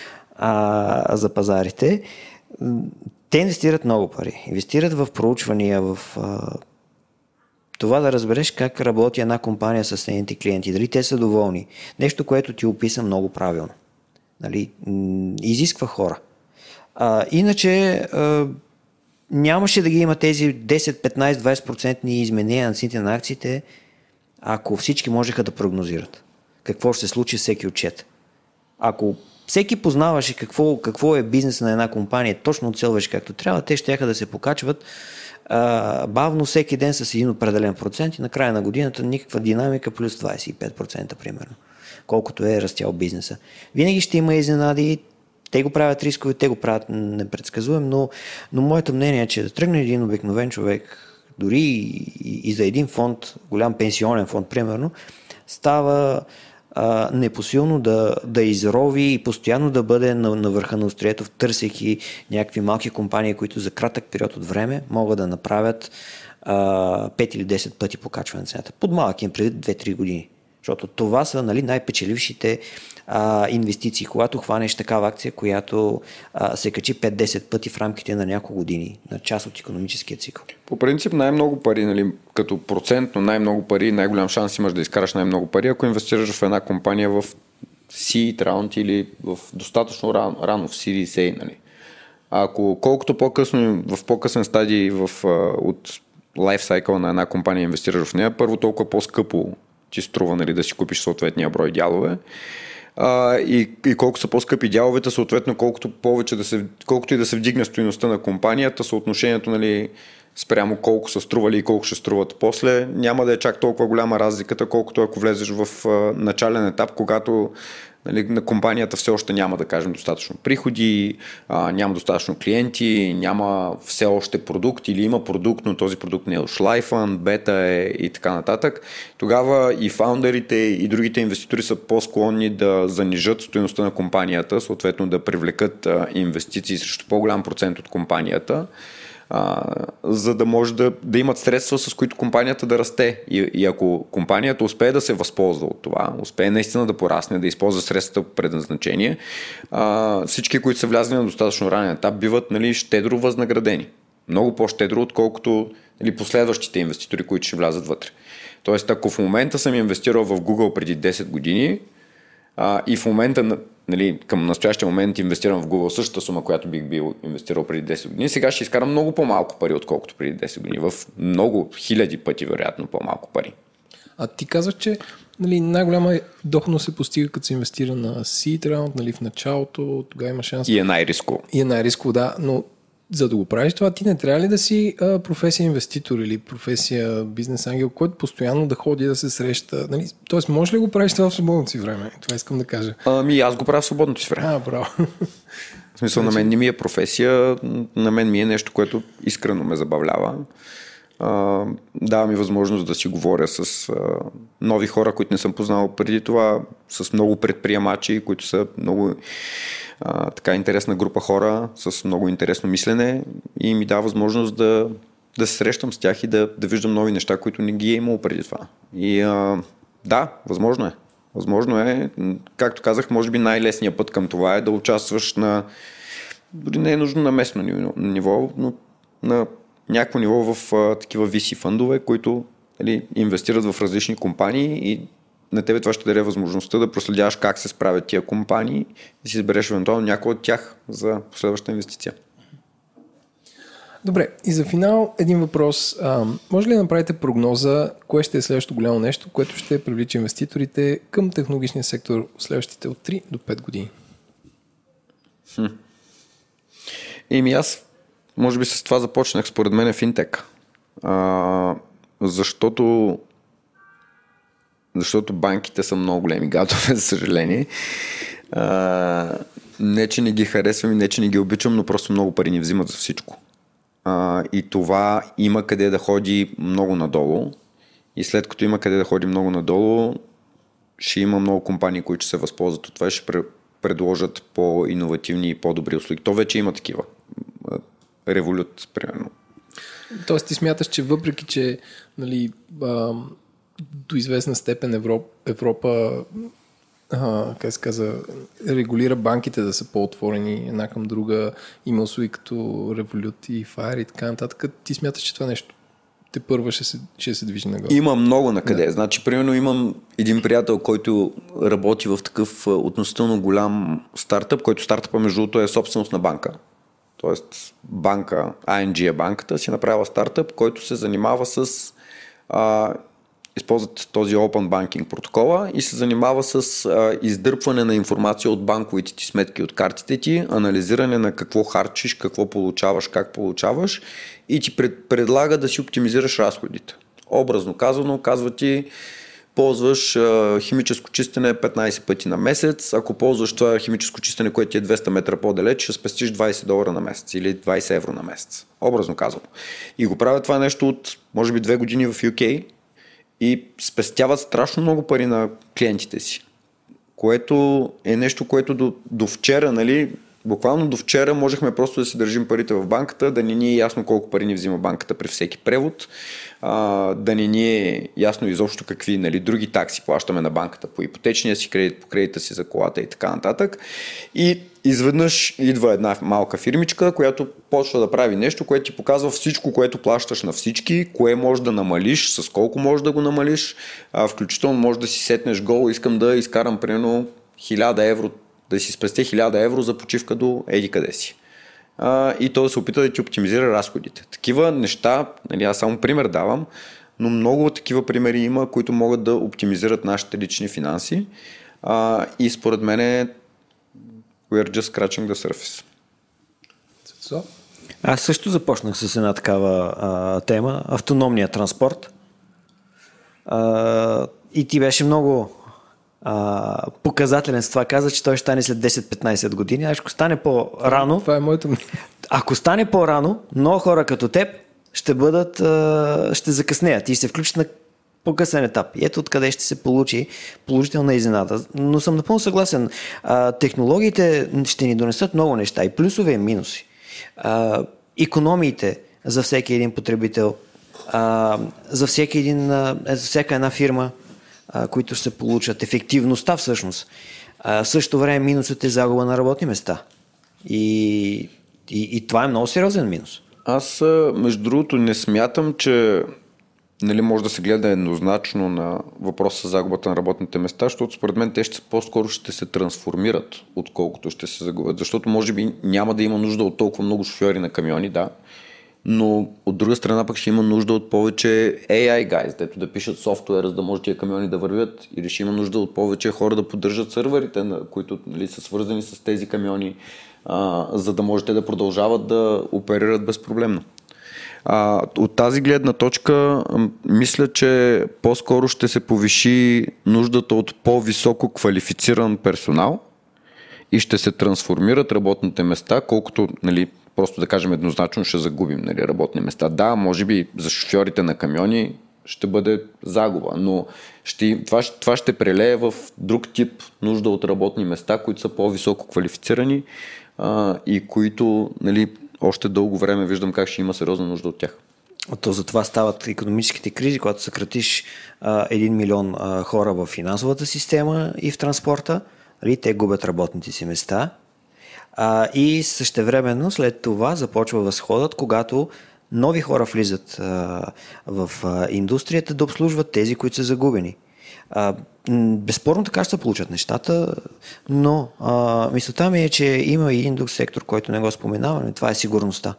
а, за пазарите. Те инвестират много пари. Инвестират в проучвания, в а, това да разбереш как работи една компания с нейните клиенти, дали те са доволни. Нещо, което ти описа много правилно. Нали, изисква хора. А, иначе а, нямаше да ги има тези десет, петнайсет, двайсет процента изменения на цените на акциите, ако всички можеха да прогнозират какво ще се случи с всеки отчет. Ако всеки познаваше какво, какво е бизнес на една компания, точно оцелваше както трябва, те щяха да се покачват а, бавно всеки ден с един определен процент и на края на годината никаква динамика плюс двайсет и пет процента примерно, колкото е растял бизнеса. Винаги ще има изненади, те го правят рискови, те го правят непредсказуем, но, но моето мнение е, че да тръгне един обикновен човек, дори и, и, и за един фонд, голям пенсионен фонд примерно, става а, непосилно да, да изрови и постоянно да бъде на, на върха на острието, търсейки някакви малки компании, които за кратък период от време могат да направят а, пет или десет пъти покачване на цената. Под малък им преди две-три години. Защото това са, нали, най-печелившите а, инвестиции, когато хванеш такава акция, която а, се качи пет-десет пъти в рамките на няколко години, на част от икономическия цикъл.
По принцип най-много пари, нали, като процентно най-много пари, най-голям шанс имаш да изкараш най-много пари, ако инвестираш в една компания в seed round или в достатъчно рано, рано в Series A. Нали. Ако колкото по-късно, в по-късен стадий в, от лайфсайкъл на една компания инвестираш в нея, първо толкова по-скъпо ти струва, нали, да си купиш съответния брой дялове. а, и, и колко са по-скъпи дяловете, съответно колкото повече да се, колкото и да се вдигне стойността на компанията, съотношението, нали, спрямо колко са стрували и колко ще струват после, няма да е чак толкова голяма разликата, колкото ако влезеш в а, начален етап, когато, нали, на компанията все още няма, да кажем, достатъчно приходи, а, няма достатъчно клиенти, няма все още продукт или има продукт, но този продукт не е шлайфан, бета е и така нататък. Тогава и фаундерите и другите инвеститори са по-склонни да занижат стойността на компанията, съответно да привлекат а, инвестиции срещу по-голям процент от компанията, А, за да може да, да имат средства, с които компанията да расте. И, и ако компанията успее да се възползва от това, успее наистина да порасне, да използва средствата по предназначение, а, всички, които са влязли на достатъчно ранен етап, биват, нали, щедро възнаградени. Много по-щедро, отколкото, нали, последващите инвеститори, които ще влязат вътре. Тоест, ако в момента съм инвестирал в Google преди десет години а, и в момента, нали, към настоящия момент инвестирам в Google същата сума, която бих бил инвестирал преди десет години, сега ще изкарам много по-малко пари, отколкото преди десет години. В много хиляди пъти, вероятно, по-малко пари.
А ти казваш, че, нали, най-голяма доходност се постига, като се инвестира на seed round, нали, в началото, тогава има шанс.
И е най-рисково.
И е най-рисково, да, но за да го правиш това, ти не трябва ли да си а, професия инвеститор или професия бизнес ангел, който постоянно да ходи да се среща? Нали? Тоест, можеш ли го правиш това в свободното си време? Това искам да кажа.
Ами аз го правя в свободното си време.
А, браво.
В смисъл, на мен не ми е професия, на мен ми е нещо, което искрено ме забавлява. А, дава ми възможност да си говоря с а, нови хора, които не съм познал преди това, с много предприемачи, които са много а, така интересна група хора, с много интересно мислене, и ми дава възможност да, да се срещам с тях и да, да виждам нови неща, които не ги е имало преди това. И а, да, възможно е. Възможно е, както казах, може би най-лесният път към това е да участваш на, дори не е нужно на местно ниво, но на някакво ниво в а, такива ви си фъндове, които, нали, инвестират в различни компании, и на тебе това ще даде възможността да проследяваш как се справят тия компании и си избереш евентуално някой от тях за последваща инвестиция.
Добре, и за финал един въпрос. А, може ли да направите прогноза, кое ще е следващото голямо нещо, което ще привлича инвеститорите към технологичния сектор в следващите от три до пет години?
Хм. Еми аз, може би с това започнах, според мен е финтек. А, защото защото банките са много големи гадове, за съжаление. А, не, че не ги харесвам и не, че не ги обичам, но просто много пари ни взимат за всичко. А, и това има къде да ходи много надолу. И след като има къде да ходи много надолу, ще има много компании, които ще се възползват от това и ще предложат по-иновативни и по-добри услуги. То вече има такива. Револют, примерно.
Тоест ти смяташ, че въпреки, че, нали, а, до известна степен Европа, Европа а, как се каза, регулира банките да са по-отворени една към друга, има услуги като Revolut и Fire и така нататък, ти смяташ, че това нещо те първа ще се, ще се движи нагоре?
Има много на къде.
Да.
Значи, примерно, имам един приятел, който работи в такъв относително голям стартъп, който стартъпа, между другото, е собственост на банка. Тоест, банка, ай ен джи е банката, си направила стартъп, който се занимава с а, използват този Open Banking протокола и се занимава с а, издърпване на информация от банковите ти сметки, от картите ти, анализиране на какво харчиш, какво получаваш, как получаваш, и ти пред, предлага да си оптимизираш разходите. Образно казано, казва ти, ползваш а, химическо чистене петнайсет пъти на месец, ако ползваш това химическо чистене, което ти е двеста метра по-далеч, ще спестиш двайсет долара на месец или двайсет евро на месец. Образно казано. И го правят това нещо от, може би, две години в Ю Кей и спестяват страшно много пари на клиентите си. Което е нещо, което до, до вчера, нали, буквално до вчера можехме просто да си държим парите в банката, да не ни е ясно колко пари ни взима банката при всеки превод, а, да не ни е ясно изобщо какви, нали, други такси плащаме на банката по ипотечния си кредит, по кредита си за колата и така нататък. И изведнъж идва една малка фирмичка, която почва да прави нещо, което ти показва всичко, което плащаш на всички, кое можеш да намалиш, с колко можеш да го намалиш, а, включително можеш да си сетнеш гол, искам да изкарам примерно хиляда евро, да си спестя хиляда евро за почивка до еди къде си. А, и то да се опита да ти оптимизира разходите. Такива неща, нали, аз само пример давам, но много такива примери има, които могат да оптимизират нашите лични финанси. А, и според мен е we are just scratching the surface.
Цецо?
Аз също започнах с една такава а, тема, автономния транспорт. А, и ти беше много а, показателен с това. Каза, че той ще стане след десет-петнайсет години. А ако стане по-рано,
Това е моето.
ако стане по-рано, много хора като теб ще бъдат, а, ще закъснеят и ще се включат на по-късен етап. И ето откъде ще се получи положителна изненада. Но съм напълно съгласен. А, технологиите ще ни донесат много неща. И плюсове, и минуси. А, икономиите за всеки един потребител, а, за, всеки един, а, за всяка една фирма, а, които ще се получат. Ефективността всъщност. А, в същото време минусът е загуба на работни места. И, и, и това е много сериозен минус.
Аз, между другото, не смятам, че нали, може да се гледа еднозначно на въпроса за загубата на работните места, защото според мен те ще, по-скоро ще се трансформират, отколкото ще се загубят. Защото може би няма да има нужда от толкова много шофьори на камиони, да, но от друга страна пък ще има нужда от повече ей ай guys, дето да пишат софтуер, за да може тия камиони да вървят, или ще има нужда от повече хора да поддържат сървърите, които нали, са свързани с тези камиони, а, за да можете да продължават да оперират безпроблемно. А, от тази гледна точка мисля, че по-скоро ще се повиши нуждата от по-високо квалифициран персонал и ще се трансформират работните места, колкото нали, просто да кажем еднозначно ще загубим нали, работни места. Да, може би за шофьорите на камиони ще бъде загуба, но ще, това, това ще прелее в друг тип нужда от работни места, които са по-високо квалифицирани а, и които нали, още дълго време виждам как ще има сериозна нужда от тях.
То затова стават икономическите кризи, когато съкратиш а, един милион а, хора в финансовата система и в транспорта, нали, те губят работните си места. А, и същевременно след това започва възходът, когато нови хора влизат а, в а, индустрията да обслужват тези, които са загубени. А, безспорно така ще се получат нещата, но а, мисълта ми е, че има и един друг сектор, който не го споменаваме, това е сигурността.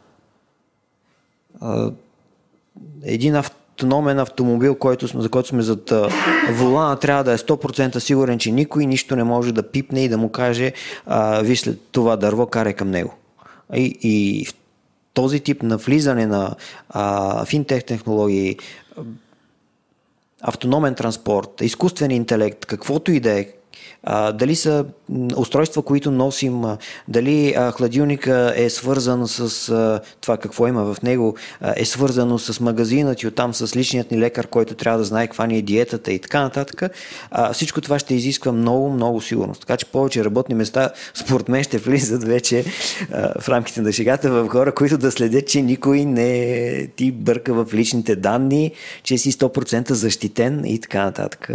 А, един автономен автомобил, който, за който сме зад волана, трябва да е сто процента сигурен, че никой нищо не може да пипне и да му каже а, виж след това дърво, карай към него. И, и в този тип на влизане на а, финтех технологии, автономен транспорт, изкуствен интелект, каквото и да е, а, дали са устройства, които носим, а, дали а, хладилника е свързан с а, това какво има в него, а, е свързано с магазинът и оттам с личният ни лекар, който трябва да знае каква ни е диетата и така нататък. А, всичко това ще изисква много, много сигурност. Така че повече работни места, според мен, ще влизат вече а, в рамките на шегата в хора, които да следят, че никой не ти бърка в личните данни, че си сто процента защитен и така нататък.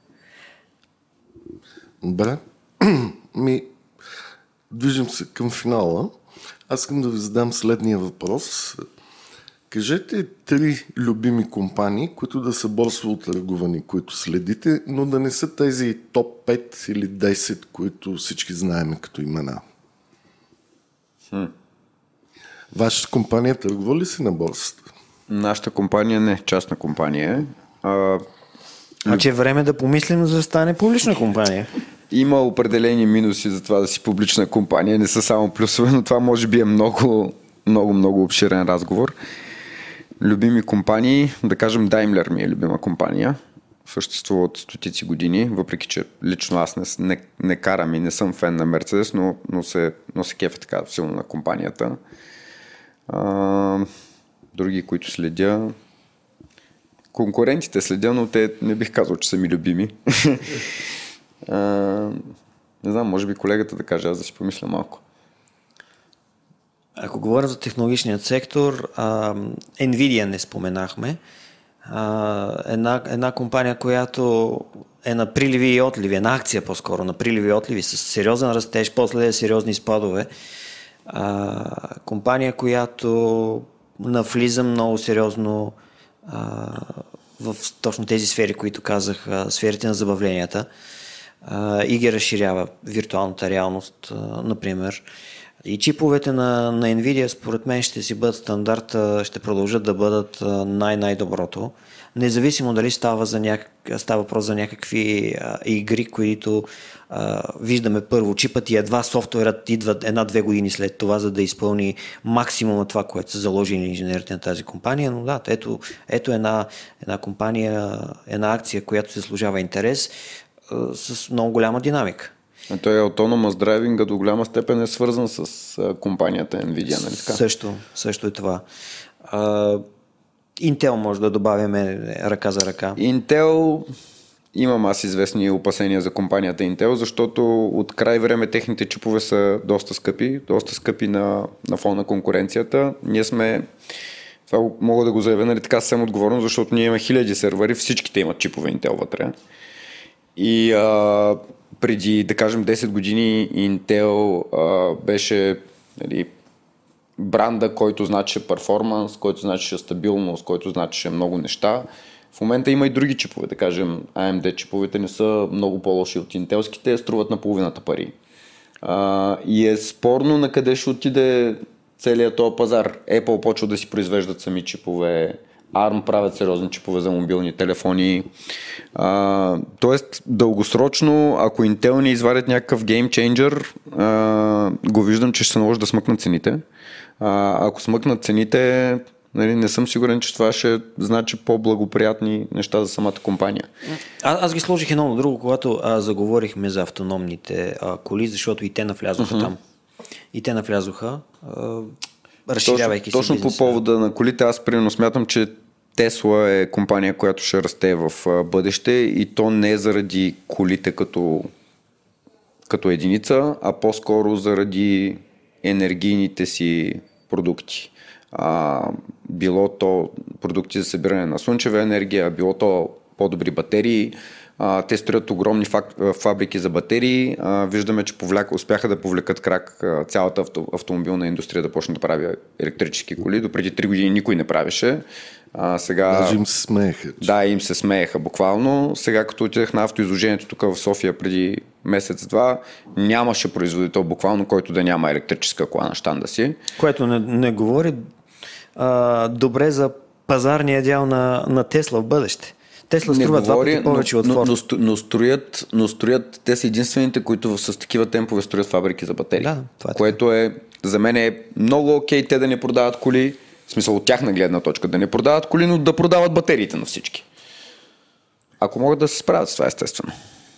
Добре. Ми, движим се към финала. Аз искам да ви задам следния въпрос. Кажете три любими компании, които да са борсово търгувани, които следите, но да не са тези топ пет или десет, които всички знаем като имена.
Хм.
Вашата компания търгува ли се на борсата?
Нашата компания не, частна компания. А,
Значи е време да помислим за да стане публична компания.
Има определени минуси за това да си публична компания, не са само плюсове, но това може би е много, много, много обширен разговор. Любими компании, да кажем Daimler ми е любима компания. Съществува от стотици години, въпреки че лично аз не, не, не карам и не съм фен на Мерцедес, но, но, се, но се кефа така силно на компанията. А, други, които следя... Конкурентите следя, но те не бих казал, че са ми любими. а, не знам, може би колегата да каже, аз да си помисля малко.
Ако говоря за технологичният сектор, а, Nvidia не споменахме. А, една, една компания, която е на приливи и отливи, една акция по-скоро на приливи и отливи, с сериозен растеж, после е сериозни спадове. А, компания, която навлиза много сериозно а, в точно тези сфери, които казах, а, сферите на забавленията а, и ги разширява виртуалната реалност, а, например. И чиповете на, на Nvidia според мен ще си бъдат стандарта, ще продължат да бъдат най-най-доброто. Независимо дали става, за няк... става въпрос за някакви а, игри, които а, виждаме първо чипът и едва софтуерът идва една-две години след това, за да изпълни максимума това, което са заложили инженерите на тази компания. Но да, ето, ето една, една компания, една акция, която се служава интерес а, с много голяма динамика.
Той е Autonomous Driving до голяма степен е свързан с а, компанията Nvidia, нали така?
Също, също е това. А, Intel може да добавяме ръка за ръка.
Intel, имам аз известни опасения за компанията Intel, защото от край време техните чипове са доста скъпи, доста скъпи на, на фона на конкуренцията. Ние сме, това мога да го заявя, нали така съвсем отговорно, защото ние имаме хиляди сервери, всичките имат чипове Intel вътре. И а, преди, да кажем, десет години Intel а, беше, нали, бранда, който значеше перформанс, който значеше стабилност, който значеше много неща. В момента има и други чипове, да кажем, А Ем Ди чиповете не са много по-лоши от интелските, струват на половината пари. А, и е спорно на къде ще отиде целият този пазар. Apple почва да си произвеждат сами чипове, Арм правят сериозни чипове за мобилни телефони. А, тоест, дългосрочно, ако Intel не извадят някакъв геймчейнджър, го виждам, че ще се наложи да смъкнат цените. А, ако смъкнат цените, нали, не съм сигурен, че това ще значи по-благоприятни неща за самата компания.
А, аз ги сложих едно на друго, когато а, заговорихме за автономните а, коли, защото и те навлязоха uh-huh. там. И те навлязоха, а, разширявайки
точно,
си
точно по повода на колите, аз примерно смятам, че Тесла е компания, която ще расте в бъдеще и то не е заради колите като, като единица, а по-скоро заради енергийните си продукти. А, било то продукти за събиране на слънчева енергия, било то по-добри батерии. А, те строят огромни фак, фабрики за батерии. А, виждаме, че повляка, успяха да повлекат крак а, цялата авто, автомобилна индустрия да почне да прави електрически коли. Допреди три години никой не правеше. А, сега...
Даже им се смееха. Че...
Да, им се смееха буквално. Сега като отидах на автоизложението тук в София преди месец-два, нямаше производител буквално, който да няма електрическа кола на щанда си.
Което не, не говори а, добре за пазарния дял на, на Тесла в бъдеще. Тесла струва два пъти повече
но,
от Форд.
Но, но, но, строят, но строят, те са единствените, които с такива темпове строят фабрики за батерии.
Да, това е
което е, за мен е много окей те да не продават коли, в смисъл от тяхна гледна точка, да не продават коли, но да продават батериите на всички. Ако могат да се справят с това, естествено.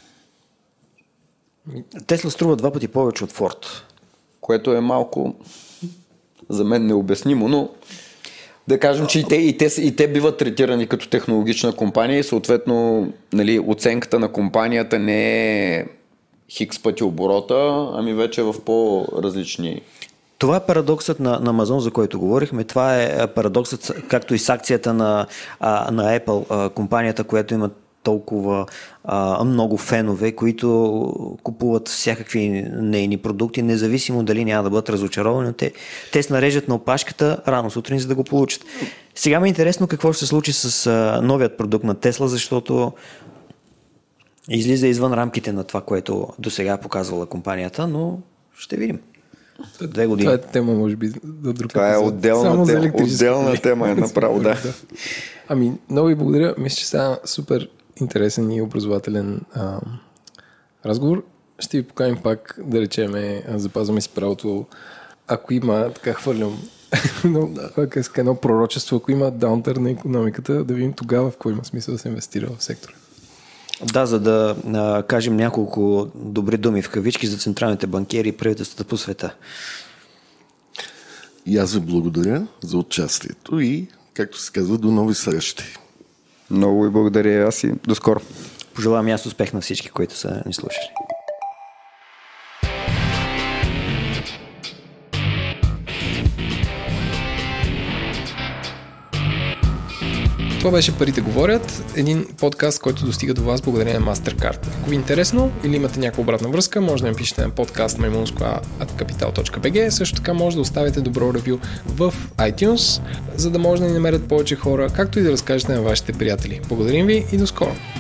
Тесла струва два пъти повече от Форд.
Което е малко за мен необяснимо, но да кажем, че и те, и, те, и те биват третирани като технологична компания и съответно, нали, оценката на компанията не е хикс пъти оборота, ами вече в по-различни.
Това е парадоксът на, на Amazon, за който говорихме. Това е парадоксът, както и с акцията на, а, на Apple, а, компанията, която има толкова а, много фенове, които купуват всякакви нейни продукти, независимо дали няма да бъдат разочаровани, но те, те се нарежат на опашката рано сутрин, за да го получат. Сега ми е интересно какво ще се случи с а, новият продукт на Тесла, защото излиза извън рамките на това, което досега е показвала компанията, но ще видим. Две години.
Това е тема, може би, за друг
Това е отделна, тема, отделна тема е направо, да.
Ами, много ви благодаря. Мисля, че сега супер интересен и образователен а, разговор. Ще ви поканим пак, да речеме, запазваме си правото, ако има, така хвърлям, едно пророчество, ако има даунтър на икономиката, да видим тогава в кой има смисъл да се инвестира в сектора.
Да, за да а, кажем няколко добри думи в кавички за централните банкери и правителствата по света.
И аз ви благодаря за участието и, както се казва, до нови срещи.
Много ви благодаря аз и до скоро.
Пожелавам и аз успех на всички, които са ни слушали.
Това беше Парите говорят, един подкаст, който достига до вас благодарение на MasterCard. Ако ви е интересно или имате някаква обратна връзка, може да ми пишете на подкаст маймунско ат капитал точка би джи. Също така може да оставите добро ревю в iTunes, за да може да ни намерят повече хора, както и да разкажете на вашите приятели. Благодарим ви и до скоро!